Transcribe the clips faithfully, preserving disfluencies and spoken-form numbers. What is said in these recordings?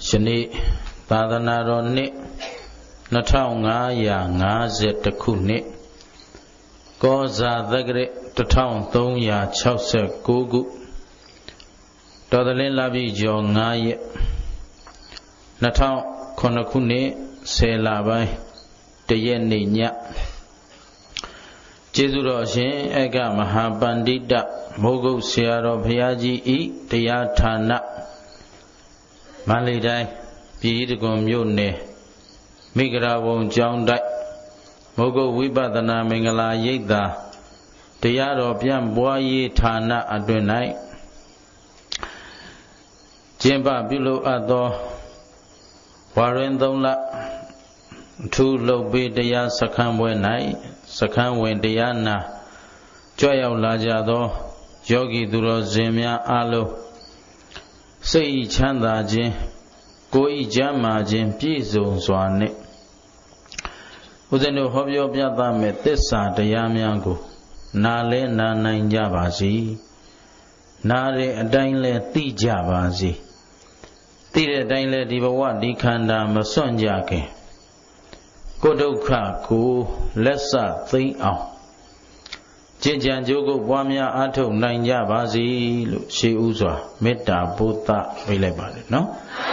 Shani Tadhanaro Nit Natao Ngaya Ngazet the Kunit Goza Thagre the town Thonya Chauser Gugu Dodalin Labi Jo Ngaya Natao Konakune Se Labai Teyeni Nya Jezuro Shin Ega Mahabandita Mogu Siaro Bhayaji E Teyatana Malidai Pidgum Yune Migravon John Dai Mogo Wibadana Mingala Yeda Teyaro Pian Boye Tana Adunai Jimba Bilo Ado Warendonla Two Lobe Deya Sakamwe Nai Sakamwe Deyana Joya Lajado Yogi Duro Zemia Alo Say Chanda Jin Koi Jama Jin Pizo Swane Uzeno Hobyo Piata Metesa Dayamiango Nale Nana Jabazi Nare Dainle Ti Jabazi Tire Dainle Dibawa Dikanda Masonjake Kodoka Ku Lessa Thi Ao Jinjan Jogo Wamia Ato Nanja Bazi She Uzwa Meta Buddha Vilebali, no?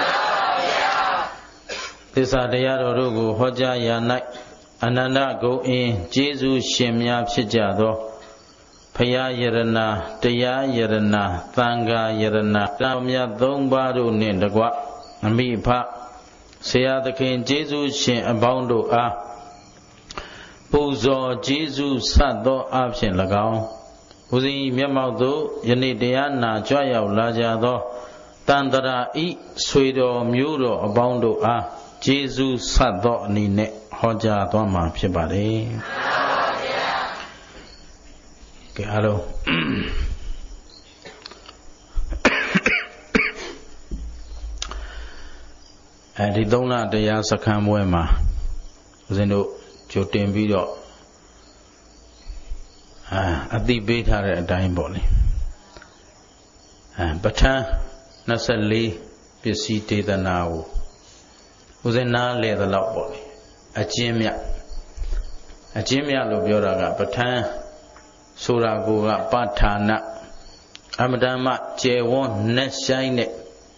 This are the Yadorugu Hoja Yanai Ananda go in Jesus Shemya Pijado Paya Yerana Teya Yerana Thanga Yerana Tamya Dongbaru Nindagwa Ami Pa Saya the King Jesus Shem Abondo Ah Puzo Jesus Sado Option Lagao Uzi Miamado Yanidiana Joya Lajado Tandara E Swedo Muro Abondo Ah Jesus Sado Nine Hoja Doma Pibari Hello And the Dona de Yasakam Wema Zeno Jotin Video at the bait had a dime body. But Nasali Pisite the now was a na lay the loud body. A Jimia a Jimia Lubioraga, Batan Sura Goga Batana Amadama J one Neshine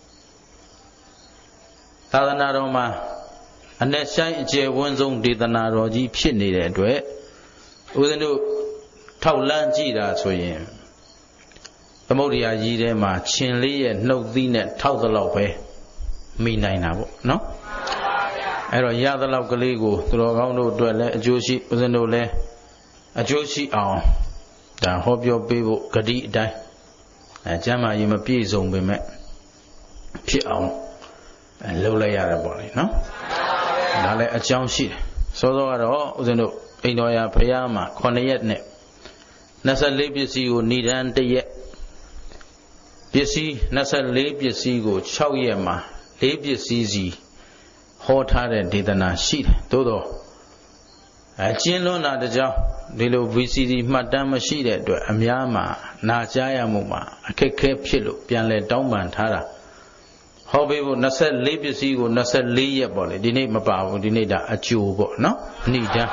Tadanaroma. And that shine J one zone did the Naroji Pini that way. With a new Taulan Jida so him. The Modia Jidema, Chinley and no Vinet Taudalope. Me nine no? Ero Yadala Galigo, Drogano Dwelle, a Joshi was a no le, a Joshi on. The hope your baby Gadi die. A Jama you may be zone be met. Pit on and low lay at a body, no? Nale a jump sheet. So though at all, Zeno, Inoya Payama, Conayetne. Nasa Labisi go need and the yet. Bisi, Nasa Labisi go Chowyama, Labisi, hot hearted didana sheet, Dodo. A chinlona the job, Dilo Visi, Madame sheet at Amyama, Najaya Muma, a cake pillow, Pianle Domban Tara. How people Nasa Labisi go Nasa Lia Bolly, the name about the Nida a Jew, no? Nida.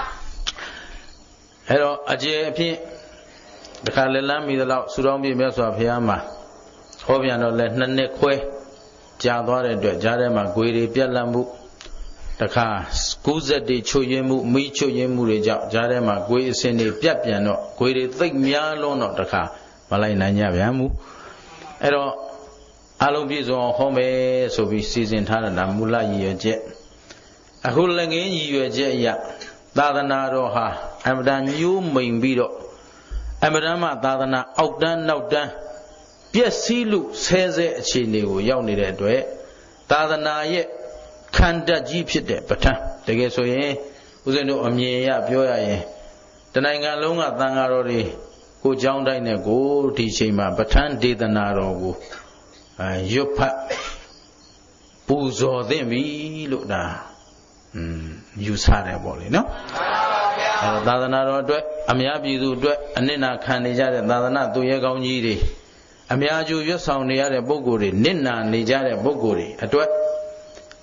Hello, a J P. The Kalami the loud Surami Meso of Yama. Hobiano let Naneque, Jadore, Jarema, Guiri, Pialambu. The car, Scusa de Choyemu, Micho Yemu, Jarema, Gui Sene, Piapiano, Guiri, think Mialo, not the car, Malay Yamu. Hello. Alubis on home, so we season Tanada Mula ye jet. A hooling in you jet ya. Dadanaro ha. I'm done you main beedo. I'm a dama dadana out done out done. Yes, see, look, says it, she knew, young that way. Dadana yet can't that jeep shit there, but the guess so ye was no amia pure ye. The Nanga longa thangarori go down dine go teaching my batan did the naro. You pat Puzo them we look down. You sad a body, no? Dadana do it, Amiabi do it, and then I can't Dadana do your gown yiri. Amiaju, your sound near a boguri, Nina, Nijare boguri, a do it.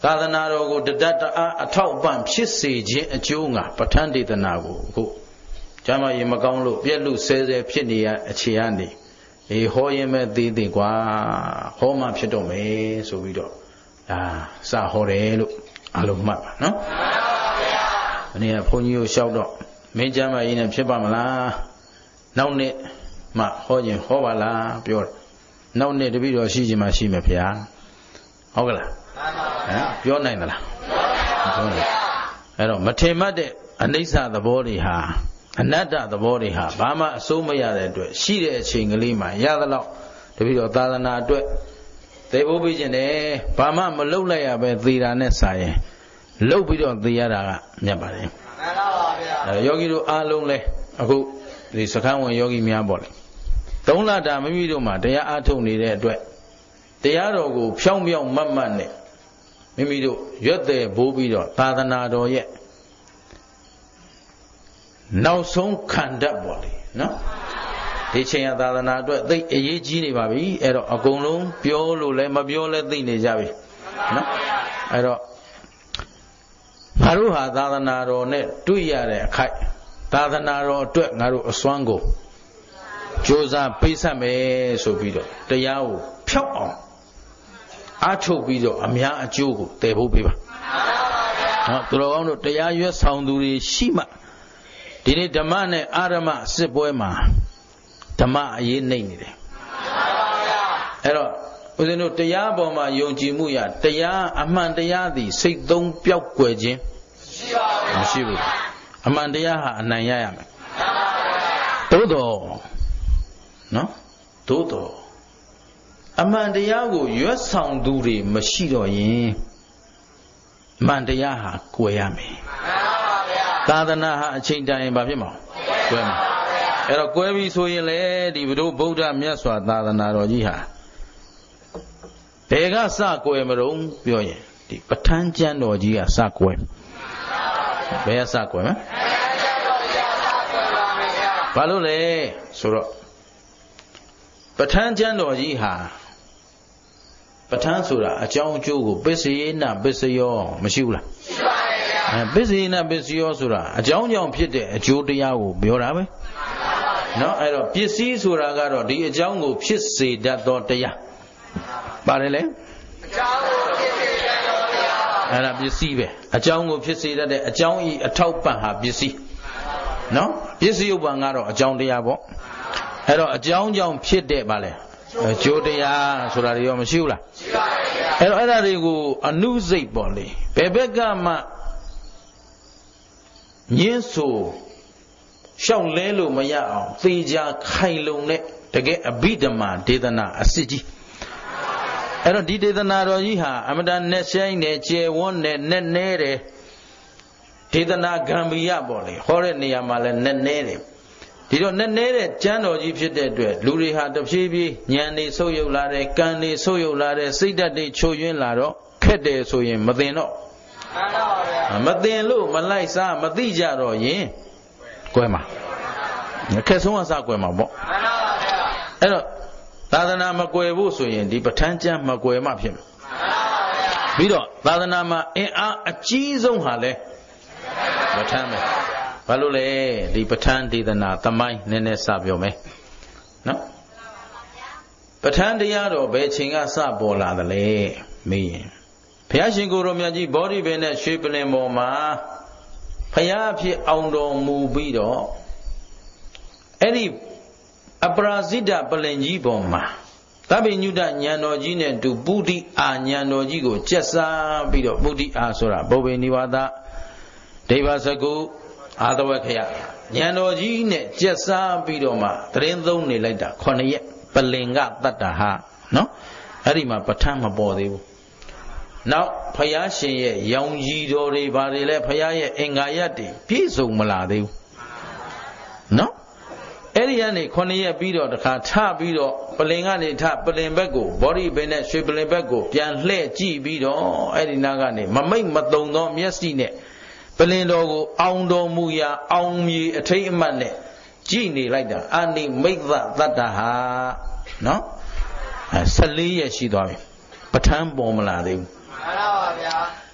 သာသနာတော်ကိုတဒတ်တအားအထောက်အပံ့ဖြစ်စေခြင်းအကျိုးငါပဋ္ဌာန်းဒေသနာကိုအခုကျမ်းမာရေးမကောင်းလို့ပြက်လူဆဲဆဲဖြစ်နေရအခြေအနေအေးဟောရင်မဲ့သေးသေးကွာဟောမှဖြစ်တော့မယ်ဆိုပြီးတော့ဒါစဟောတယ်လို့အလုံးမှတ်ပါနော်မှန်ပါဗျာဒီနေ့ဘုန်းကြီးကိုလျှောက်တော့မင်းကျမ်းမာရေးနဲ့ဖြစ်ပါမလားနောက်နေ့မှဟောခြင်းဟောပါလားပြောတယ်နောက်နေ့တပည့်တော်ရှိခြင်းမှရှိမယ်ဗျာဟုတ်ကလားဟမ်ပြောနိုင်သလားပြောနိုင်အဲ့တော့မထင်မှတ်တဲ့အနိစ္စသဘောတွေဟာအနတ္တသဘောတွေဟာဘာမှအစိုးမရတဲ့အတွက်ရှိတဲ့အချိန်ကလေးမှာရသလောက်တပည့်တော်သာသနာအတွက်သေဖို့ပြီးခြင်းတယ်ဘာမှမလုပ်လိုက်ရပဲသေတာနဲ့စာရင်လုပ်ပြီးတော့သေရတာကမြတ်ပါတယ်မှန်ပါပါဗျာအဲယောဂီတို့အားလုံးလဲအခုဒီစခန်းဝင်ယောဂီများပေါ့လေသုံးလတာမိမိတို့မှာတရားအားထုတ်နေတဲ့အတွက်တရားတော်ကိုဖြောင်းဖြောင်းမတ်မတ်နဲ့မိမိတို့ရွတ်တယ်ဘိုးပြီးတော့သာသနာတော်ရဲ့နောက်ဆုံးခန္ဓာပေါ့လေနော်ဒီချိန်ရသာသနာအတွက်သိအရေးကြီးနေပါပြီအဲ့တော့အကုန်လုံးပြောလို့လည်းမပြောလည်းသိနေကြပြီနော်အဲ့တော့ငါတို့ဟာသာသနာတော်နဲ့တွေ့ရတဲ့အခိုက်သာသနာတော်အတွက်ငါတို့အစွမ်းကိုကြိုးစားပေးဆက်မယ်ဆိုပြီးတော့တရားကိုဖြောက်အောင်အားထုတ်ပြီးတော့အများအကျိုးကိုတည်ဖို့ပေးပါနော်သူတော်ကောင်းတို့တရားရွတ်ဆောင်သူတွေရှိမှဒီနေ့ဓမ္မနဲ့အာရမစစ်ပွဲမှာဓမ္မအရေးနှိမ့်နေတယ်အဲ့တော့ဦးဇင်းတို့တရားပေါ်မှာယုံကြည်မှုရတရားအမှန်တရားသည်စိတ်သုံးပျောက်ကွယ်ခြင်းမရှိဘူးအမှန်တရားဟာအနိုင်ရရမယ်သို့တော်နော်သို့တော်အမှန်တရားကိုရွတ်ဆောင်သူတွေမရှိတော့ရင်အမှန်တရားဟာကွယ်ရမယ်သာသနာဟာအချိန်တန်ရင်ဘာဖြစ်မှာကွယ်မှာအဲ့တော့ကွယ်ပြီဆိုရင်လေဒီဘုဒ္ဓဗုဒ္ဓမြတ်စွာသာသနာတော်ကြီးဟာဘယ်ကစကွယ်မလို့ပြောရင်ဒီပဋ္ဌာန်းကျမ်းတော်ကြီးကစကွယ်ဘယ်ကစကွယ်မလဲဘာလို့လဲဆိုတော့ပဋ္ဌာန်းကျမ်းတော်ကြီးဟာပဋ္ဌာန်းဆိုတာအကြောင်းအကျိုးကိုပစ္စယေနပစ္စယောမရှိဘူးလားရှိပါတယ်ဗျာအဲပစ္စယေနပစ္စယောဆိုတာအကြောင်းကြောင့်ဖြစ်တဲ့အကျိုးတရားကိုပြောတာပဲနော်အဲ့တော့ပစ္စည်းဆိုတာကတော့ဒီအကြောင်းကိုဖြစ်စေတတ်သောတရားပါတယ်လေအကြောင်းကိုဖြစ်စေတတ်သောတရားအဲ့ဒါပစ္စည်းပဲအကြောင်းကိုဖြစ်စေတတ်တဲ့အကြောင်းဤအထောက်ပံ့ဟာပစ္စည်းနော်ပစ္စည်းဥပ္ပံကတော့အကြောင်းတရားပေါ့အဲ့တော့အကြောင်းကြောင့်ဖြစ်တဲ့ဗာလဲအကျိုးတရားဆိုတာတွေရောမရှိဘူးလားရှိပါတယ်ဗျာအဲ့တော့အဲ့ဒါတွေကိုအနုစိတ်ပေါ့လေဘယ်ဘက်ကမှညင်းဆိုရှောက်လဲလို့မရအောင်သေချာခိုင်လုံတဲ့တကယ်အဘိဓမ္မာဒေသနာအစစ်ကြီးအဲ့တော့ဒီဒေသနာတော်ကြီးဟာအမတန်နဲ့ဆိုင်နဲ့ကျယ်ဝန်းနဲ့နဲ့နဲတယ်ဒေသနာဂံဘီယပေါ့လေဟောတဲ့နေရာမှာလည်းနဲ့နဲတယ်ဒီတော့နဲ့နဲတဲ့ကျမ်းတော်ကြီးဖြစ်တဲ့အတွက်လူတွေဟာတဖြည်းဖြည်းဉာဏ်တွေဆုပ်ယုပ်လာတယ်ကံတွေဆုပ်ယုပ်လာတယ်စိတ်ဓာတ်တွေချို့ယွင်းလာတော့ခက်တယ်ဆိုရင်မသိတော့မှန်ပါဗျာမသိလို့မလိုက်စားမသိကြတော့ရင်ကွယ်မှာခက်ဆုံးအစကွယ်မှာပေါ့မှန်ပါဗျာအဲ့တော့သာသနာမကွယ်ဖို့ဆိုရင်ဒီပဋ္ဌာန်းကျမ်းမကွယ်မှဖြစ်မှာမှန်ပါဗျာပြီးတော့သာသနာမှာအင်အားအကြီးဆုံးဟာလဲပဋ္ဌာန်းပဲဘာလို့လဲဒီပဋ္ဌာန်းဒေသနာသမိုင်းနည်းနည်းစပြောမယ်နော်ပဋ္ဌာန်းတရားတော်ဘယ်ချိန်ကစပေါ်လာသလဲမေးရင်ဘုရားရှင်ကိုယ်တော်မြတ်ကြီးဗောဓိပင်နဲ့ရွှေပလင်ပေါ်မှာဘုရားဖြစ်အောင်တော်မူပြီးတော့အဲ့ဒီအပရာဇိတပလင်ကြီးပေါ်မှာသဗ္ဗညုတဉာဏ်တော်ကြီးနဲ့တူပုဒိအာဉာဏ်တော်ကြီးကိုကျက်စားပြီးတော့ပုဒိအာဆိုတာဘုဗ္ဗေနိဝါဒဒိဗ္ဗစကုအာသဝခယဉာဏ်တော်ကြီးနဲ့ကျက်စားပြီးတော့မှသရင်သုံးနေလိုက်တာခုနှစ်ရက်ပလင်ကတတ္တဟာနော်အဲ့ဒီမှာပဋ္ဌာန်းမပေါ်သေးဘူးနောက်ဖယားရှင်ရဲ့ရောင်ကြီးတော်တွေဘာတွေလဲဖယားရဲ့အင်္ဂါရပ်တွေပြည့်စုံမလာသေးဘူးနော်အဲ့ဒီကနေခုနှစ်ရက်ပြီးတော့တခါထပြီးတော့ပလင်ကနေထပလင်ဘက်ကိုဘောဓိပင်နဲ့ရွှေပလင်ဘက်ကိုပြန်လှည့်ကြည့်ပြီးတော့အဲ့ဒီနာကနေမမိတ်မတုံသောမျက်စိနဲ့ပလင်တော်ကိုအောင်တော်မူရာအောင်မြေအထိတ်အမှတ်နဲ့ကြည်နေလိုက်တာအာနိမိတ်သတ္တဟာနော်အဲဆယ်လေးရက်ရှိသွားပြီပဋ္ဌာန်းပေါ်မလာသေးဘူးမှန်ပါပါဗျာ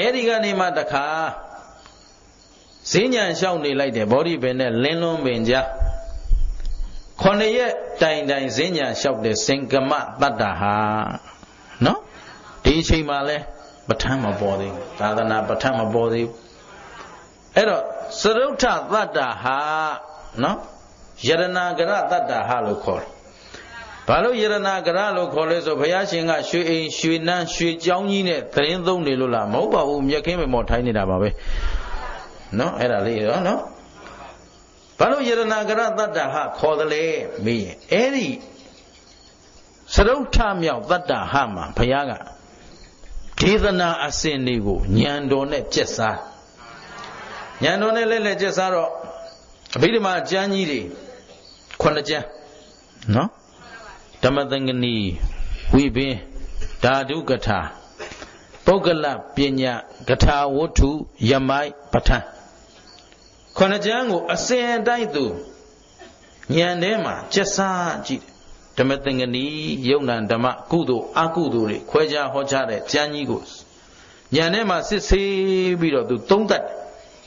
အဲဒီကနေမှတခါဈဉ္ဉံလျှောက်နေလိုက်တယ်ဗောဓိပင်နဲ့လင်းလွန်းပင်ကြားခုနှစ်ရက်တိုင်တိုင်ဈဉ္ဉံလျှောက်တဲ့စင်ကမတတ္တဟာနော်ဒီအချိန်မှလဲပဋ္ဌာန်းမပေါ်သေးဘူးသာသနာပဋ္ဌာန်းမပေါ်သေးဘူးအဲ့တော့စရုဋ္ဌတတ္တဟာနော်ယရဏဂရတတ္တဟာလို့ခေါ်တယ်ဘာလို့ယရဏဂရလို့ခေါ်လဲဆိုဘုရားရှင်ကရွှေအိမ်ရွှေနန်းရွှေကျောင်းကြီးနဲ့သတင်းသုံးနေလို့လားမဟုတ်ပါဘူးမြက်ခင်းမော်ထိုင်းနေတာပါပဲနော်အဲ့ဒါလေးရောနော်ဘာလို့ယရဏဂရတတ္တဟာခေါ်တယ်လဲမေးရင်အဲ့ဒီစရုဋ္ဌမြောက်တတ္တဟာမှာဘုရားကဒေသနာအစဉ်တွေကိုဉာဏ်တော်နဲ့ကျက်စားဉာဏ်တော်နဲ့လဲလဲကျက်စားတော့အဘိဓမ္မာကျမ်းကြီးတွေခုနှစ်ကျမ်းနော်ဓမ္မသင်္ကနီဝိပင်ဓာတုကထာပုဂ္ဂလပညာကထာဝတ္ထုယမိုက်ပဋ္ဌာန်းခုနှစ်ကျမ်းကိုအစဉ်အတိုင်းသူဉာဏ်ထဲမှာကျက်စားကြည့်ဓမ္မသင်္ကနီယုံ nant ဓမ္မကုသိုလ်အကုသိုလ်တွေခွဲခြားဟောကြားတဲ့ကျမ်းကြီးကိုဉာဏ်ထဲမှာစစ်ဆေးပြီးတော့သူသုံးသပ်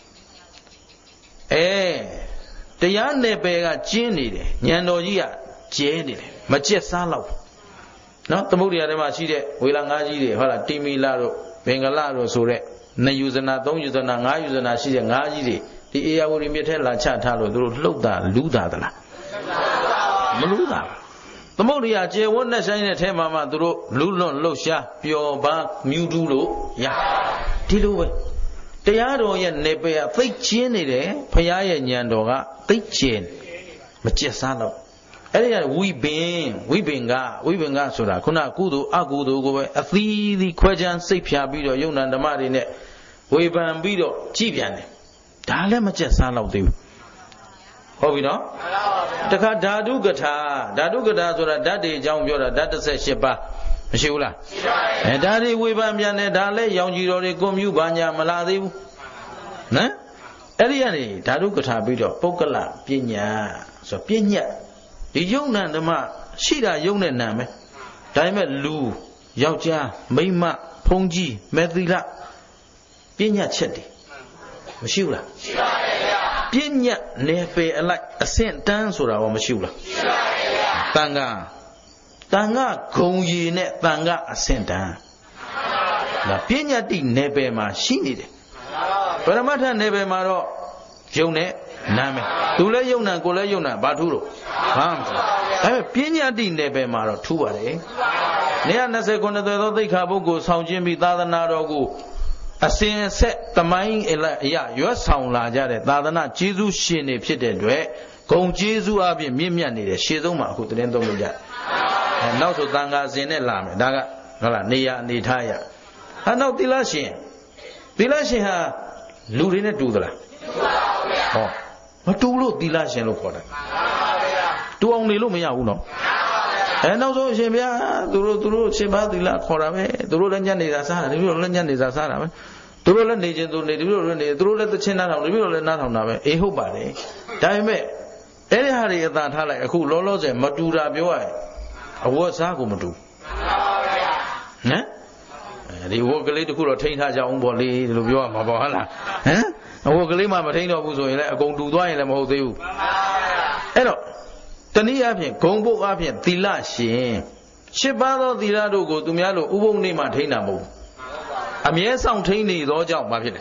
အဲတရားနယ်ပယ်ကကျင်းနေတယ်ဉာဏ်တော်ကြီးကကျဲနေတယ်မကျက်စားတော့နော်သမုဒ္ဒရာထဲမှာရှိတဲ့ဝေလာငါးကြီးတွေဟုတ်လားတိမီလာတို့ဘင်္ဂလတို့ဆိုတဲ့နှစ်ယူဇနာသုံးယူဇနာငါးယူဇနာရှိတဲ့ငါးကြီးတွေဒီအေယာဝတီမြစ်ထဲလာချထားလို့သူတို့လှုပ်တာလူးတာသလားမလူးတာသမုဒ္ဒရာကျေဝတ်နဲ့ဆိုင်တဲ့ထဲမှာမှသူတို့လူးလွန်လှုပ်ရှားပျော်ပါမြူးတူးလို့ရဒီလိုပဲတရားတော်ရဲ့နေပယ်သိတ်ချင်းနေတယ်ဘုရားရဲ့ဉာဏ်တော်ကသိတ်ကျင်မကျက်စားတော့အဲ့ဒီကဝိပင်ဝိပင်ကဝိပင်ကဆိုတာခုနကုသိုလ်အကုသိုလ်ကိုပဲအသီးသီးခွဲခြားစိတ်ဖြာပြီးတော့ယုံ nant ဓမ္မတွေနဲ့ဝေဖန်ပြီးတော့ကြည်ပြန်တယ်ဒါလည်းမကျက်စားတော့သေးဘူးဟုတ်ပြီနော်တခါဓာတုကထာဓာတုကထာဆိုတာဓာတ်တွေအကြောင်းပြောတာဓာတ်တစ်၈ပါးမရှိဘူးလားရှိပါရဲ့အဲဒါတွေဝေဖန်ပြန်တယ်ဒါလည်းရောင်ကြီးတော်တွေကွန်မြူဘာညာမလာသေးဘူးနော်အဲ့ဒီကနေဓာတုကထာပြီးတော့ပုဂ္ဂလပညာဆိုပညာဒီယုံ nant ဓမ္မရှိတာယုံနဲ့နံပဲဒါပေမဲ့လူယောက်ျားမိန်းမဖုံးကြီးမေသီလပညာချက်တွေမရှိဘူးလားရှိပါရဲ့ဗျာပညာနယ်ပယ်အလိုက်အဆင့်တန်းဆိုတာရောမရှိဘူးလားရှိပါရဲ့ဗျာတန်ခါတန်ခါဂုံရည်နဲ့တန်ခါအဆင့်တန်းဒါပညာတိနယ်ပယ်မှာရှိနေတယ်ပရမတ္ထနယ်ပယ်မှာတော့ယုံနဲ့နာမယ်သူလည်းယုံ nant ကိုလည်းယုံ nant ဘာထူးလို့ဘာမှမထူးအဲပညာတိနယ်ပယ်မှာတော့ထူးပါတယ်နေရာ၂၀ခုနှစ်သောသိက္ခာပုဂ္ဂိုလ်ဆောင်ခြင်းပြီးသာသနာတော်ကိုအစဉ်ဆက်တမိုင်းအရာရွတ်ဆောင်လာကြတဲ့သာသနာကျေးဇူးရှင်တွေဖြစ်တဲ့အတွက်ဂုံကျေးဇူးအပြင်မြင့်မြတ်နေတယ်ရှေ့ဆုံးမှာအခုသတင်းသုံးလို့ကြအဲနောက်ဆိုသံဃာစဉ်နဲ့လာမယ်ဒါကဟုတ်လားနေရအနေထားရအဲနောက်သီလရှင်သီလရှင်ဟာလူတွေနဲ့တူသလားဟောမတူလို့သီလရှင်လို့ခေါ်တယ်တူအောင်နေလို့မရဘူးနော်အဲနောက်ဆုံးအရှင်ဘုရားသူတို့သူတို့ရှင်ဘာသီလခေါ်တာပဲသူတို့လည်းညက်နေတာစားတာဒီလိုလည်းညက်နေတာစားတာပဲသူတို့လည်းနေခြင်းသူနေဒီလိုလည်းနေသူတို့လည်းသချင်းနားထောင်ဒီလိုလည်းနားထောင်တာပဲအေးဟုတ်ပါတယ်ဒါပေမဲ့အဲ့ဒီဟာတွေအသာထားလိုက်အခုလောလောဆယ်မတူတာပြောရရင်အဝတ်စားကိုမတူနော်အဲဒီဝတ်ကလေးတခုတော့ထိန်းထားကြအောင်ပေါ့လေဒီလိုပြောရမှာပေါ့ဟုတ်လားဟမ်အဝတ်ကလေးမှမထိန်းတော့ဘူးဆိုရင်လည်းအကုန်တူသွားရင်လည်းမဟုတ်သေးဘူးအဲ့တော့တနည်းအားဖြင့်ဂုံပုတ်အားဖြင့်သီလရှင်ရှစ်ပါးသောသီလတို့ကိုသူများတို့ဥပုံနေ့မှထိန်းတာမဟုတ်ဘူးအမြဲဆောင်ထိန်းနေသောကြောင့်ဘာဖြစ်လဲ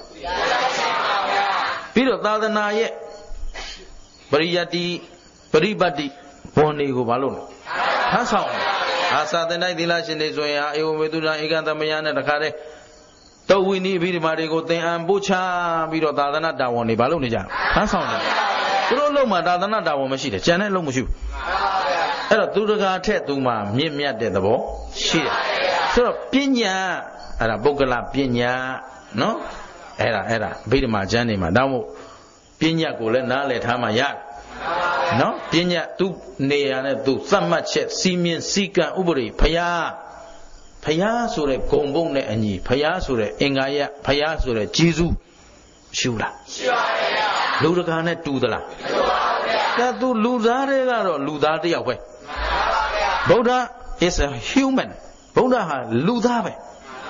ပြီးတော့သာသနာရဲ့ပရိယတ္တိပရိပတ်တိဘောနေကိုဘာလို့လဲထမ်းဆောင်အာသာသနာသီလရှင်တွေဆိုရင်အာဧဝမေတုဒံဧကံသမယနဲ့တခါတည်းတောဝိနိအဘိဓမ္မာတွေကိုသင်အံပို့ချပြီးတော့သာသနာတာဝန်တွေဘာလို့နေကြထမ်းဆောင်တယ်သူတို့လုံးမှာသာသနာတာဝန်မရှိတယ်ကျန်တဲ့လုံးမရှိဘူးအဲ့တော့သူတကာထက်သူမှာမြင့်မြတ်တဲ့သဘောရှိတယ်ဆိုတော့ပညာအဲ့ဒါပုဂ္ဂလပညာနော်အဲ့ဒါအဲ့ဒါအဘိဓမ္မာကျမ်းနေမှာဒါမို့ပညာကိုလည်းနားလည်ထားမှရတယ်နော်ပညာသူနေရာနဲ့သူသတ်မှတ်ချက်စီမင်းစည်းကမ်းဥပဒေဖျားဖျားဆိုတဲ့ဂုံဘုံနဲ့အညီဖျားဆိုတဲ့အင်္ဂါရဖျားဆိုတဲ့ဂျေဇုရှိဘူးလားရှိပါရဲ့ဗျာလူတကာနဲ့တူသလားတူပါဗျာဒါသူလူသားတွေကတော့လူသားတစ်ယောက်ပဲမှန်ပါဗျာဗုဒ္ဓ is a human ဗုဒ္ဓဟာလူသားပဲ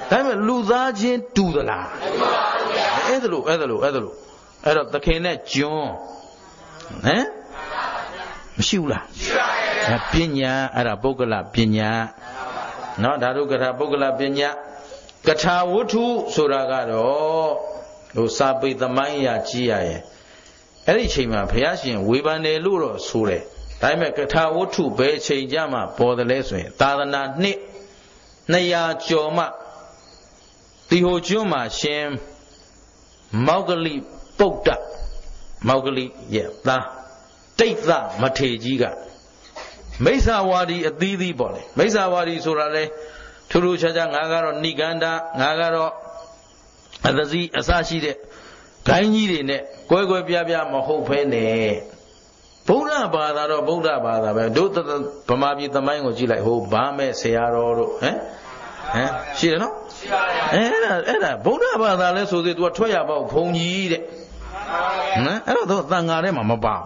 ဒါပေမဲ့လူသားချင်းတူသလားအဲ့ဒါလို့အဲ့ဒါလို့အဲ့ဒါလို့အဲ့တော့သခင်နဲ့ကျွန်းဟမ်မရှိဘူးလားရှိပါရဲ့ပညာအဲ့ဒါပုဂ္ဂလပညာနော်ဓာတုကထာပုဂ္ဂလပညာကထာဝတ္ထုဆိုတာကတော့ဟိုစာပေသမိုင်းအရာကြီးရရဲ့အဲ့ဒီအချိန်မှာဘုရားရှင်ဝေဖန်တယ်လို့တော့ဆိုတယ်ဒါပေမဲ့ကထာဝတ္ထုဘယ်ချိန်ကြမှာပေါ်တယ်လဲဆိုရင်သာသနာနှစ်နှစ်ရာကျော်မှတီဟိုကျွန်းမှာရှင်မောဂလိပုဒ္ဒမောဂလိရဲ့သားတိတ်သမထေကြီးကမိစ္ဆာဝါဒီအသီးသီးပေါ့လေမိစ္ဆာဝါဒီဆိုတာလေထူးထူးခြားခြားငါကတော့ဏိကန္ဒငါကတော့အသစီအစရှိတဲ့ဂိုင်းကြီးတွေနဲ့ကွဲကွဲပြားပြားမဟုတ်ဖဲနဲ့ဗုဒ္ဓဘာသာတော့ဗုဒ္ဓဘာသာပဲတို့ဗမာပြည်သမိုင်းကိုကြည့်လိုက်ဟိုဗာမဲ့ဆရာတော်တို့ဟမ်ဟမ်ရှိတယ်နော်ရှိပါရဲ့အဲ့ဒါအဲ့ဒါဗုဒ္ဓဘာသာလဲဆိုသေး तू ကထွက်ရပေါ့ဘုံကြီးတဲ့ဟမ်အဲ့တော့သူသံဃာထဲမှာမပါ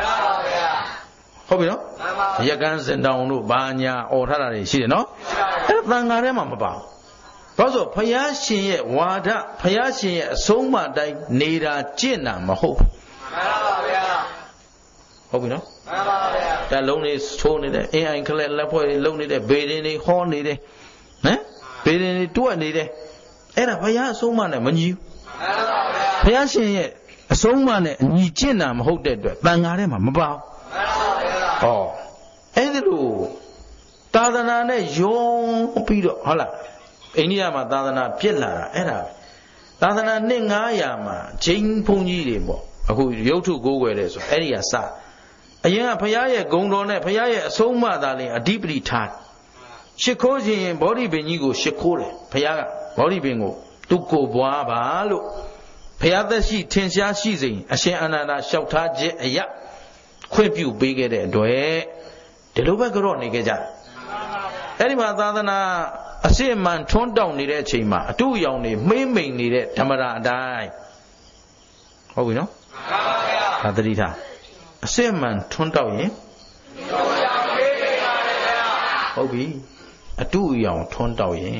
ဟုတ်ပြီနော်ရကန်းစင်တောင်တို့ဘာညာអော်ထားတာတွေရှိတယ်နော်အဲ့ဒါသံဃာထဲမှာမပါဘာလို့ဆိုဘုရားရှင်ရဲ့ဝါဒဘုရားရှင်ရဲ့အဆုံးအမတိုင်းနေတာကျင့်တာမဟုတ်ဘူးမှန်ပါဗျာဟုတ်ပြီနော်မှန်ပါဗျာဒါလုံးလေးသိုးနေတယ်အင်းအိုင်ခလက်လက်ဖွဲ့တွေလုံးနေတဲ့ဘေဒင်တွေဟောနေတယ်ဟမ်ဘေဒင်တွေတွက်နေတယ်အဲ့ဒါဘုရားအဆုံးအမနဲ့မညီဘူးမှန်ပါဗျာဘုရားရှင်ရဲ့အဆုံးအမနဲ့ညီကျင့်တာမဟုတ်တဲ့အတွက်သံဃာထဲမှာမပါဘူးမှန်ပါဗျာဟောအဲ့ဒီလိုသာသနာနဲ့ယုံပြီးတော့ဟုတ်လားအိန္ဒိယမှာသာသနာပြစ်လာတာအဲ့ဒါသာသနာနှစ်ငါးရာမှာဂျိန်းဘုန်းကြီးတွေပေါ့အခုရုပ်ထုကိုးကွယ်တယ်ဆိုအဲ့ဒီကစအရင်ကဘုရားရဲ့ဂုဏ်တော်နဲ့ဘုရားရဲ့အဆုံးအမသာလင်အဓိပတိထားရှ िख ိုးခြင်းဗောဓိပင်ကြီးကိုရှ िख ိုးတယ်ဘုရားကဗောဓိပင်ကိုသူကိုပွားပါလို့ဘုရားသက်ရှိထင်ရှားရှိစဉ်အရှင်အာနန္ဒာလျှောက်ထားခြင်းအရာခွင့်ပြုပေးခဲ့တဲ့အတွက်ဒီလိုပဲကြော့နေကြကြအဲ့ဒီမှာသာသနာအစစ်အမှန်ထွန်းတောက်နေတဲ့အချိန်မှာအတူရောင်နေမှိမ့်မိန်နေတဲ့ဓမ္မရာအတိုင်းဟုတ်ပြီနော်မှန်ပါဗျာသာသတိထားအစစ်အမှန်ထွန်းတောက်ရင်ဟုတ်ပြီအတူရောင်ထွန်းတောက်ရင်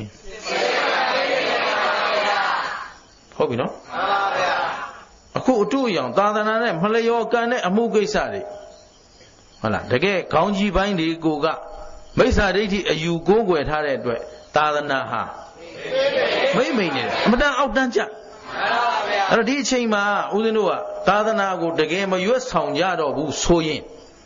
ဟုတ်ပြီနော်မှန်ပါဗျာအခုအတူရောင်သာသနာနဲ့မလျော်ကန်တဲ့အမှုကိစ္စတွေဟုတ်လားတကယ်ခေါင်းကြီးပိုင်းတွေကိုကမိစ္ဆာဒိဋ္ဌိအယူကိုးကွယ်ထားတဲ့အတွက်သာသနာဟာမိမ့်မိန်နေတယ်အမတန်အောက်တန်းကျအဲ့တော့ဒီအချိန်မှာဦးဇင်းတို့ကသာသနာကိုတကယ်မရွတ်ဆောင်ကြတော့ဘူးဆိုရင်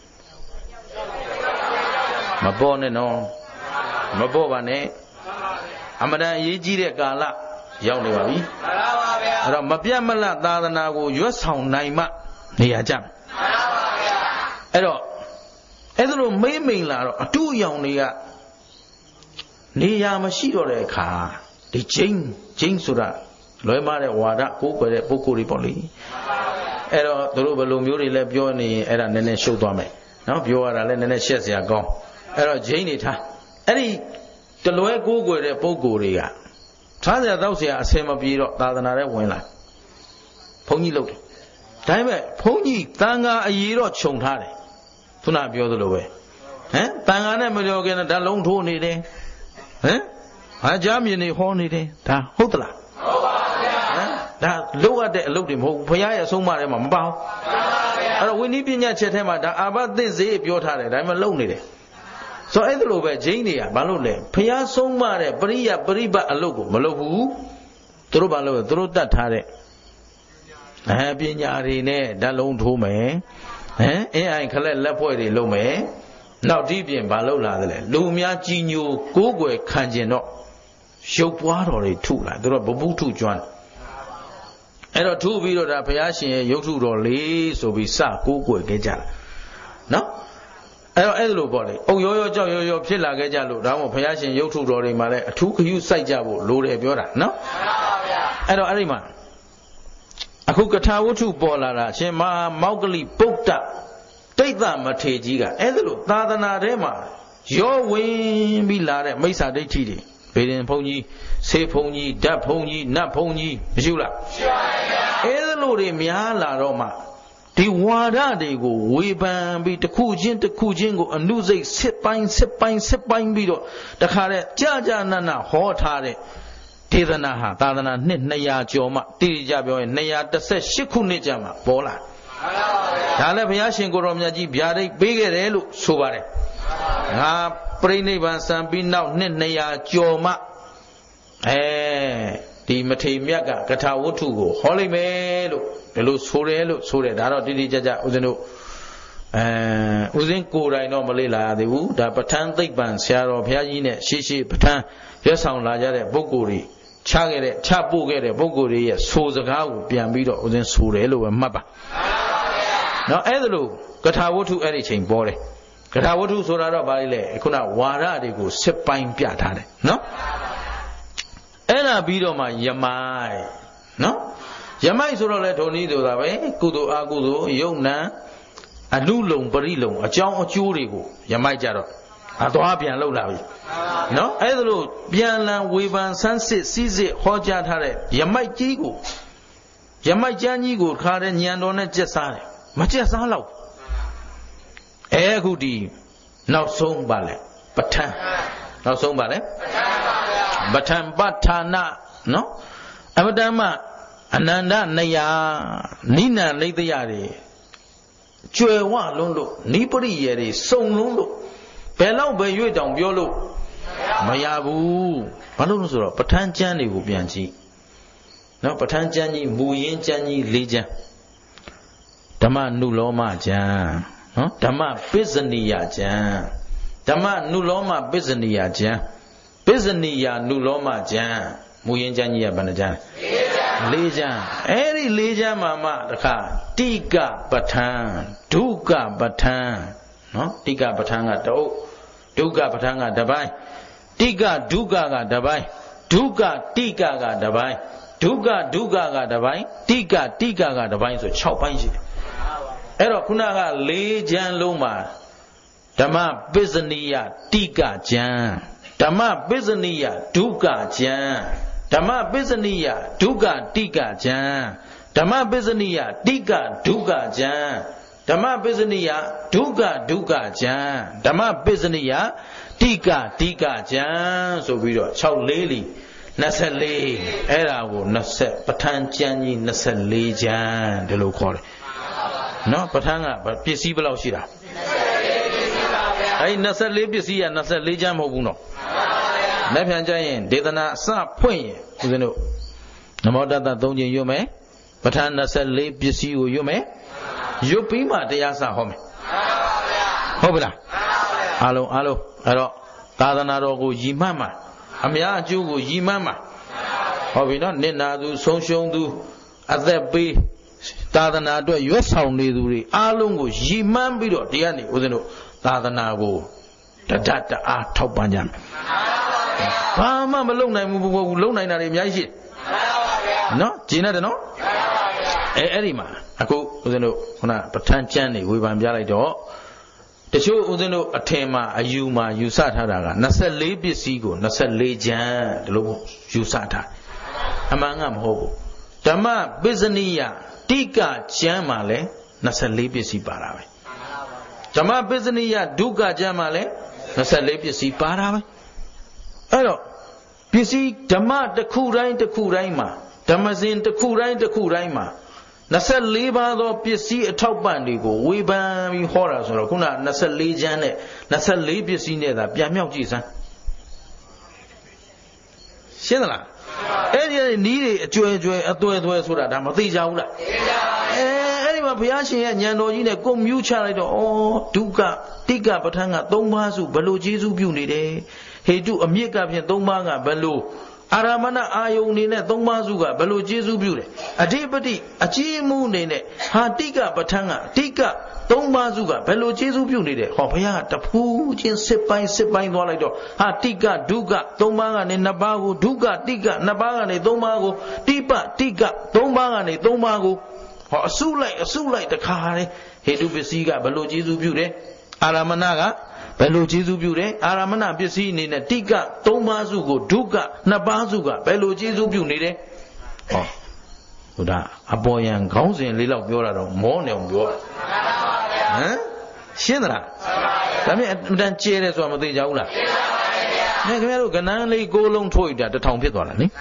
မပေါ်နဲ့နော်မပေါ်ပါနဲ့အမတန်အရေးကြီးတဲ့ကာလရောက်နေပါပြီအဲ့တော့မပြတ်မလတ်သာသနာကိုရွတ်ဆောင်နိုင်မှနေရာကျအဲ့တော့အဲ့ဒါလို့မိမ့်မိန်လာတော့အတူရောင်တွေကနေရာမရှိတော့တဲ့အခါဒီဂျိန်းဂျိန်းဆိုတာလွဲမားတဲ့ဝါဒကိုးကွယ်တဲ့ပုဂ္ဂိုလ်တွေပေါ့လေအဲ့တော့သူတို့ဘယ်လိုမျိုးတွေလဲပြောနေရင်အဲ့ဒါနည်းနည်းရှုပ်သွားမယ်နော်ပြောရတာလည်းနည်းနည်းရှက်စရာကောင်းအဲ့တော့ဂျိန်းတွေထားအဲ့ဒီတလွဲကိုးကွယ်တဲ့ပုဂ္ဂိုလ်တွေကထားစရာတောက်စရာအဆင်မပြေတော့သာသနာထဲဝင်လာဘုန်းကြီးလုပ်တယ်ဒါပေမဲ့ဘုန်းကြီးတန်ခါအရေးတော့ခြုံထားတယ်ခုနပြောသလိုပဲဟမ်တန်ခါနဲ့မလျော်ခင်ဓာတ်လုံးထိုးနေတယ်ဟမ်ဟာကြားမြင်နေဟောနေတယ်ဒါဟုတ်သလားဟုတ်ပါဗျာဟမ်ဒါလောက်ရတဲ့အလုပ်တွေမဟုတ်ဘူးဘုရားရဲ့အဆုံးအမထဲမှာမပါဘူးမှန်ပါဗျာအဲ့တော့ဝိနည်းပညာချက်ထဲမှာဒါအာဘသင့်စေပြောထားတယ်ဒါပေမဲ့လုံနေတယ်ဆိုအဲ့ဒါလိုပဲဂျိန်းတွေကဘာလို့လဲဘုရားဆုံးမတဲ့ပရိယပရိပတ်အလုပ်ကိုမလုပ်ဘူးသူတို့ဘာလို့လဲသူတို့တတ်ထားတဲ့အဲပညာတွေနဲ့ဓာတ်လုံးထိုးမယ်ဟမ်အင်းအိုင်ခလက်လက်ဖွဲ့တွေလုပ်မယ်နောက်ဒီပြင်ဘာလုပ်လာသလဲလူများကြီးညိုကိုးကွယ်ခံကျင်တော့ရုပ်ပွားတော်တွေထုလာသူတို့ဗပုထုကျွမ်းအဲ့တော့ထုပြီးတော့ဒါဘုရားရှင်ရဲ့ရုပ်ထုတော်လေးဆိုပြီးစကိုးကွယ်ခဲ့ကြတာနော်အဲ့တော့အဲ့လိုပေါ့လေအုပ်ရောရောကြောက်ရောရောဖြစ်လာခဲ့ကြလို့ဒါမှမဟုတ်ဘုရားရှင်ရုပ်ထုတော်တွေမှာလည်းအထူးခရုစိုက်ကြဖို့လိုတယ်ပြောတာနော်မှန်ပါဗျာအဲ့တော့အဲ့ဒီမှာအခုကထာဝတ္ထုပေါ်လာတာရှင်မဟာမောဂလိပုဒ္ဒတိတ်သမထေကြီးကအဲ့ဒါလို့သာသနာထဲမှာရောဝင်ပြီးလာတဲ့မိစ္ဆာဒိဋ္ဌိတွေဘေဒင်ဘုန်းကြီးဆေးဘုန်းကြီးဓာတ်ဘုန်းကြီးနတ်ဘုန်းကြီးမရှိဘူးလားရှိပါရဲ့အဲ့ဒါလို့တွေများလာတော့မှဒီဝါဒတွေကိုဝေဖန်ပြီးတစ်ခုချင်းတစ်ခုချင်းကိုအနုစိတ်စစ်ပိုင်းစစ်ပိုင်းစစ်ပိုင်းပြီးတော့တခါတည်းကြာကြာနာနာဟောထားတဲ့ဒေသနာဟာသာသနာနှစ်နှစ်ရာကျော်မှတိတိကျပြောရင်နှစ်ရာတစ်ဆယ့်ရှစ်ခုနှစ်ကြာမှပေါ်လာဒါလည်းဘုရားရှင်ကိုရောမြတ်ကြီးဗျာဒိတ်ပေးခဲ့တယ်လို့ဆိုပါတယ်ငါပြိဋိဘံစံပြီးနောက်နှစ်နှစ်ရာကျော်မှအဲဒီမထေမြတ်ကကထာဝတ္ထုကိုဟောလိုက်မယ်လို့ဒီလိုဆိုတယ်လို့ဆိုတယ်ဒါတော့တိတိကျကျဦးဇင်းတို့အဲဦးဇင်းကိုယ်တိုင်တော့မလေ့လာရသေးဘူးဒါပဋ္ဌာန်းသိပ္ပံဆရာတော်ဘုရားကြီးနဲ့ရှေးရှေးပဋ္ဌာန်းရွတ်ဆောင်လာကြတဲ့ပုဂ္ဂိုလ်တွေချခဲ့တဲ့ချပို့ခဲ့တဲ့ပုဂ္ဂိုလ်တွေရဲ့ဆိုစကားကိုပြန်ပြီးတော့ဦးဇင်းဆိုတယ်လို့ပဲမှတ်ပါနော်အဲ့ဒါလို့ကထာဝတ္ထုအဲ့ဒီချိန်ပေါ်တယ်ကထာဝတ္ထုဆိုတာတော့ဗာလေခုနဝါရတွေကိုစစ်ပိုင်းပြထားတယ်နော်အဲ့ဒါပြီးတော့မှယမိုက်နော်ယမိုက်ဆိုတော့လေဒုံနည်းဆိုတာပဲကုသိုလ်အကုသိုလ်ယုံနာအနုလုံပရိလုံအကြောင်းအကျိုးတွေကိုယမိုက်ကြတော့အသွားပြန်လှုပ်လာပြီနော်အဲ့ဒါလို့ပြန်လန်ဝေဖန်ဆန်းစစ်စီးစစ်ဟောကြားထားတဲ့ယမိုက်ကြီးကိုယမိုက်ကျမ်းကြီးကိုခါတဲ့ညံတော်နဲ့ကျက်စားတယ်မကျက်စားတော့အဲအခုဒီနောက်ဆုံးပါလေပဋ္ဌာန်းနောက်ဆုံးပါလေပဋ္ဌာန်းပဋ္ဌာနာနော်အမတမအနန္တနယနိနံလိတ္တရတွေကျွယ်ဝလုံးလို့နိပရိယေတွေစုံလုံးလို့ဘယ်တော့ပဲရွေ့တောင်ပြောလို့မရဘူးဘာလို့လဲဆိုတော့ပဋ္ဌာန်းကျမ်းတွေကိုပြန်ကြည့်နော်ပဋ္ဌာန်းကျမ်းကြီးမူရင်းကျမ်းကြီး၄ကျမ်းဓမ္မနုလောမကျမ်းနော်ဓမ္မပစ္စနိယကျမ်းဓမ္မနုလောမပစ္စနိယကျမ်းပစ္စနိယနုလောမကျမ်းမူရင်းကျမ်းကြီးကဘယ်နှကျမ်း၄ကျမ်းအဲ့ဒီ၄ကျမ်းမှာမှတခါတိကပဋ္ဌာန်းဒုက္ခပဋ္ဌာန်းနော်တိကပဋ္ဌာန်းကတအုပ်ဒုက္ခပဋ္ဌာန်းကတစ်ပိုင်းတိကဒုက္ခကတစ်ပိုင်းဒုက္ခတိကကတစ်ပိုင်းဒုက္ခဒုက္ခကတစ်ပိုင်းတိကတိကကတစ်ပိုင်းဆို၆ပိုင်းရှိတယ်အဲ့တော့ခုနက၄ကျမ်းလုံးမှာဓမ္မပစ္စနိယတိကကျမ်းဓမ္မပစ္စနိယဒုက္ခကျမ်းဓမ္မပစ္စနိယဒုက္ခတိကကျမ်းဓမ္မပစ္စနိယတိကဒုက္ခကျမ်းဓမ္မပစ္စနိယဒုက္ခဒုက္ခကျမ်းဓမ္မပစ္စနိယတိကတိကကျမ်းဆိုပြီးတော့၆လေးလီ၂၄အဲ့ဒါကို၂၀ပဋ္ဌာန်းကျမ်းကြီး၂၄ကျမ်းဒီလိုခေါ်တယ်နော်ပဋ္ဌာန်းကပစ္စည်းဘယ်လောက်ရှိတာအဲ့၂၄ပစ္စည်းက၂၄ကျမ်းမဟုတ်ဘူးနော်လက်ပြန်ကြရင်ဒေသနာအစဖွင့်ရင်ဦးဇင်းတို့နမောတတသုံးချိန်ရွတ်မယ်ပဋ္ဌာန်း၂၄ပစ္စည်းကိုရွတ်မယ်ရွတ်ပြီးမှတရားစဟောမယ်ဟုတ်ပါလားအားလုံးအားလုံးအဲ့တော့သာသနာတော်ကိုရည်မှန်းမှာအများအကျိုးကိုရည်မှန်းမှာဟုတ်ပြီနော်နစ်နာသူဆုံးရှုံးသူအသက်ပေးသာသနာအတွက်ရွတ်ဆောင်နေသူတွေအားလုံးကိုရည်မှန်းပြီးတော့တရားနေဦးဇင်းတို့သာသနာကိုတဒတ်တအားထောက်ပံ့ကြမယ်ဘာမှမလုပ်နိုင်ဘူးဘူးလုပ်နိုင်တာတွေအများကြီးရှိနော်ဂျင်းရတယ်နော်အဲအဲ့ဒီမှာအခုဦးဇင်းတို့ခုနပဋ္ဌာန်းကျမ်းနေဝေဖန်ပြလိုက်တော့တချို့ဦးဇင်းတို့အထင်မှာအယူမှာယူဆထားတာက၂၄ပစ္စည်းကို၂၄ကျမ်းဒီလိုယူဆထားအမှန်ကမဟုတ်ဘူးဓမ္မပစ္စနိယတိကကျမ်းမှာလည်း၂၄ပစ္စည်းပါတာပဲဓမ္မပစ္စနိယဒုက္ခကျမ်းမှာလည်း၂၄ပစ္စည်းပါတာပဲအဲ့တော့ပစ္စည်းဓမ္မတစ်ခုတိုင်းတစ်ခုတိုင်းမှာဓမ္မစဉ်တစ်ခုတိုင်းတစ်ခုတိုင်းမှာ၂၄ပါးသောပစ္စည်းအထောက်ပံ့တွေကိုဝေဖန်ပြီးဟောတာဆိုတော့ခုန၂၄ကျမ်းနဲ့၂၄ပစ္စည်းနဲ့သာပြန်မြောက်ကြည့်စမ်းရှင်းသလားအဲ့ဒီနီးတွေအကျွဲကျွဲအသွဲသွဲဆိုတာဒါမသိကြဘူးလားအဲအဲ့ဒီမှာဘုရားရှင်ရဲ့ဉာဏ်တော်ကြီးနဲ့ကိုမြူးချလိုက်တော့ဩဒုက္ခတိကပဋ္ဌာန်းက၃ပါးစုဘယ်လိုကျေးဇူးပြုနေတယ်ဟေတုအမြင့်ကဖြင့်၃ပါးကဘယ်လိုအာရမဏအာယုန်အနေနဲ့သုံးပါးစုကဘယ်လိုကျေးဇူးပြုတယ်အဓိပတိအကြီးအမှုအနေနဲ့ဟာတိကပဋ္ဌာန်းကတိကသုံးပါးစုကဘယ်လိုကျေးဇူးပြုနေတယ်ဟောဘုရားကတဖူးချင်းစစ်ပိုင်းစစ်ပိုင်းသွားလိုက်တော့ဟာတိကဒုက္ခသုံးပါးကနေနှစ်ပါးကိုဒုက္ခတိကနှစ်ပါးကနေသုံးပါးကိုတိပတိကသုံးပါးကနေသုံးပါးကိုဟောအစုလိုက်အစုလိုက်တခါလေဟေတုပစ္စည်းကဘယ်လိုကျေးဇူးပြုတယ်အာရမဏကဘယ်လိုကျေးဇူးပြုတယ်အာရမဏပစ္စည်းအနေနဲ့တိကသုံးပါးစုကိုဒုက္ခနှစ်ပါးစုကဘယ်လိုကျေးဇူးပြုနေတယ်ဟောဟိုဒါအပေါ်ယံခေါင်းစဉ်လေးလောက်ပြောတာတော့မောနေအောင်ပြောဟမ်ရှင်းသလားဒါမြင်အတန်ကျဲတယ်ဆိုတာမသိကြဘူးလားဟအဲခင်ဗျားတို့ကနန်းလေးကိုလုံးထိုးရတာတစ်ထောင်ဖြစ်သွားတာနိ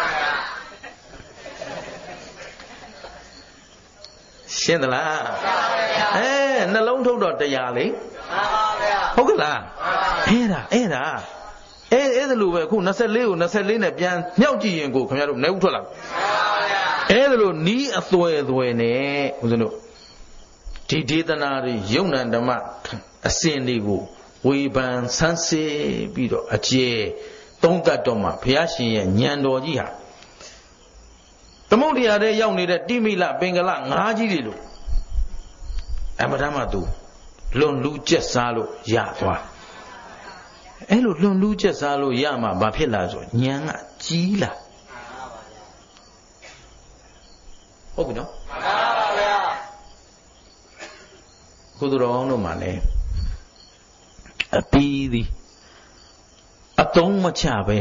ရှင်းသလားအဲနှလုံးထုတ်တော့တရားလေဟုတ်ကလားအဲ့ဒါအဲ့ဒါအဲအဲ့ဒါလိုပဲအခု၂၄ကို၂၄နဲ့ပြန်မြောက်ကြည့်ရင်ကိုခင်ဗျားတို့နေဦးထွက်လာအဲ့ဒါလိုနီးအသွဲသွဲနဲ့ဦးဇင်းတို့ဒီဒေသနာတွေယုံနံဓမ္မအစဉ်တွေကိုဝေဖန်ဆန်းစစ်ပြီးတော့အကျေသုံးသပ်တော့မှဘုရားရှင်ရဲ့ဉာဏ်တော်ကြီးဟာသမုဒ္ဒရာထဲရောက်နေတဲ့တိမိလပင်္ဂလငါးကြီးတွေလို့အမှန်တမ်းမှသူလွန်လူးကျက်စားလို့ရသွားအဲ့လိုလွန်လူးကျက်စားလို့ရမှဘာဖြစ်လာဆိုဉာဏ်ကကြီးလာဟုတ်ပြီနော်မှန်ပါဗျာကုသိုလ်တော်အောင်တို့မှလည်းအပီးသည်အတုံးမချပဲ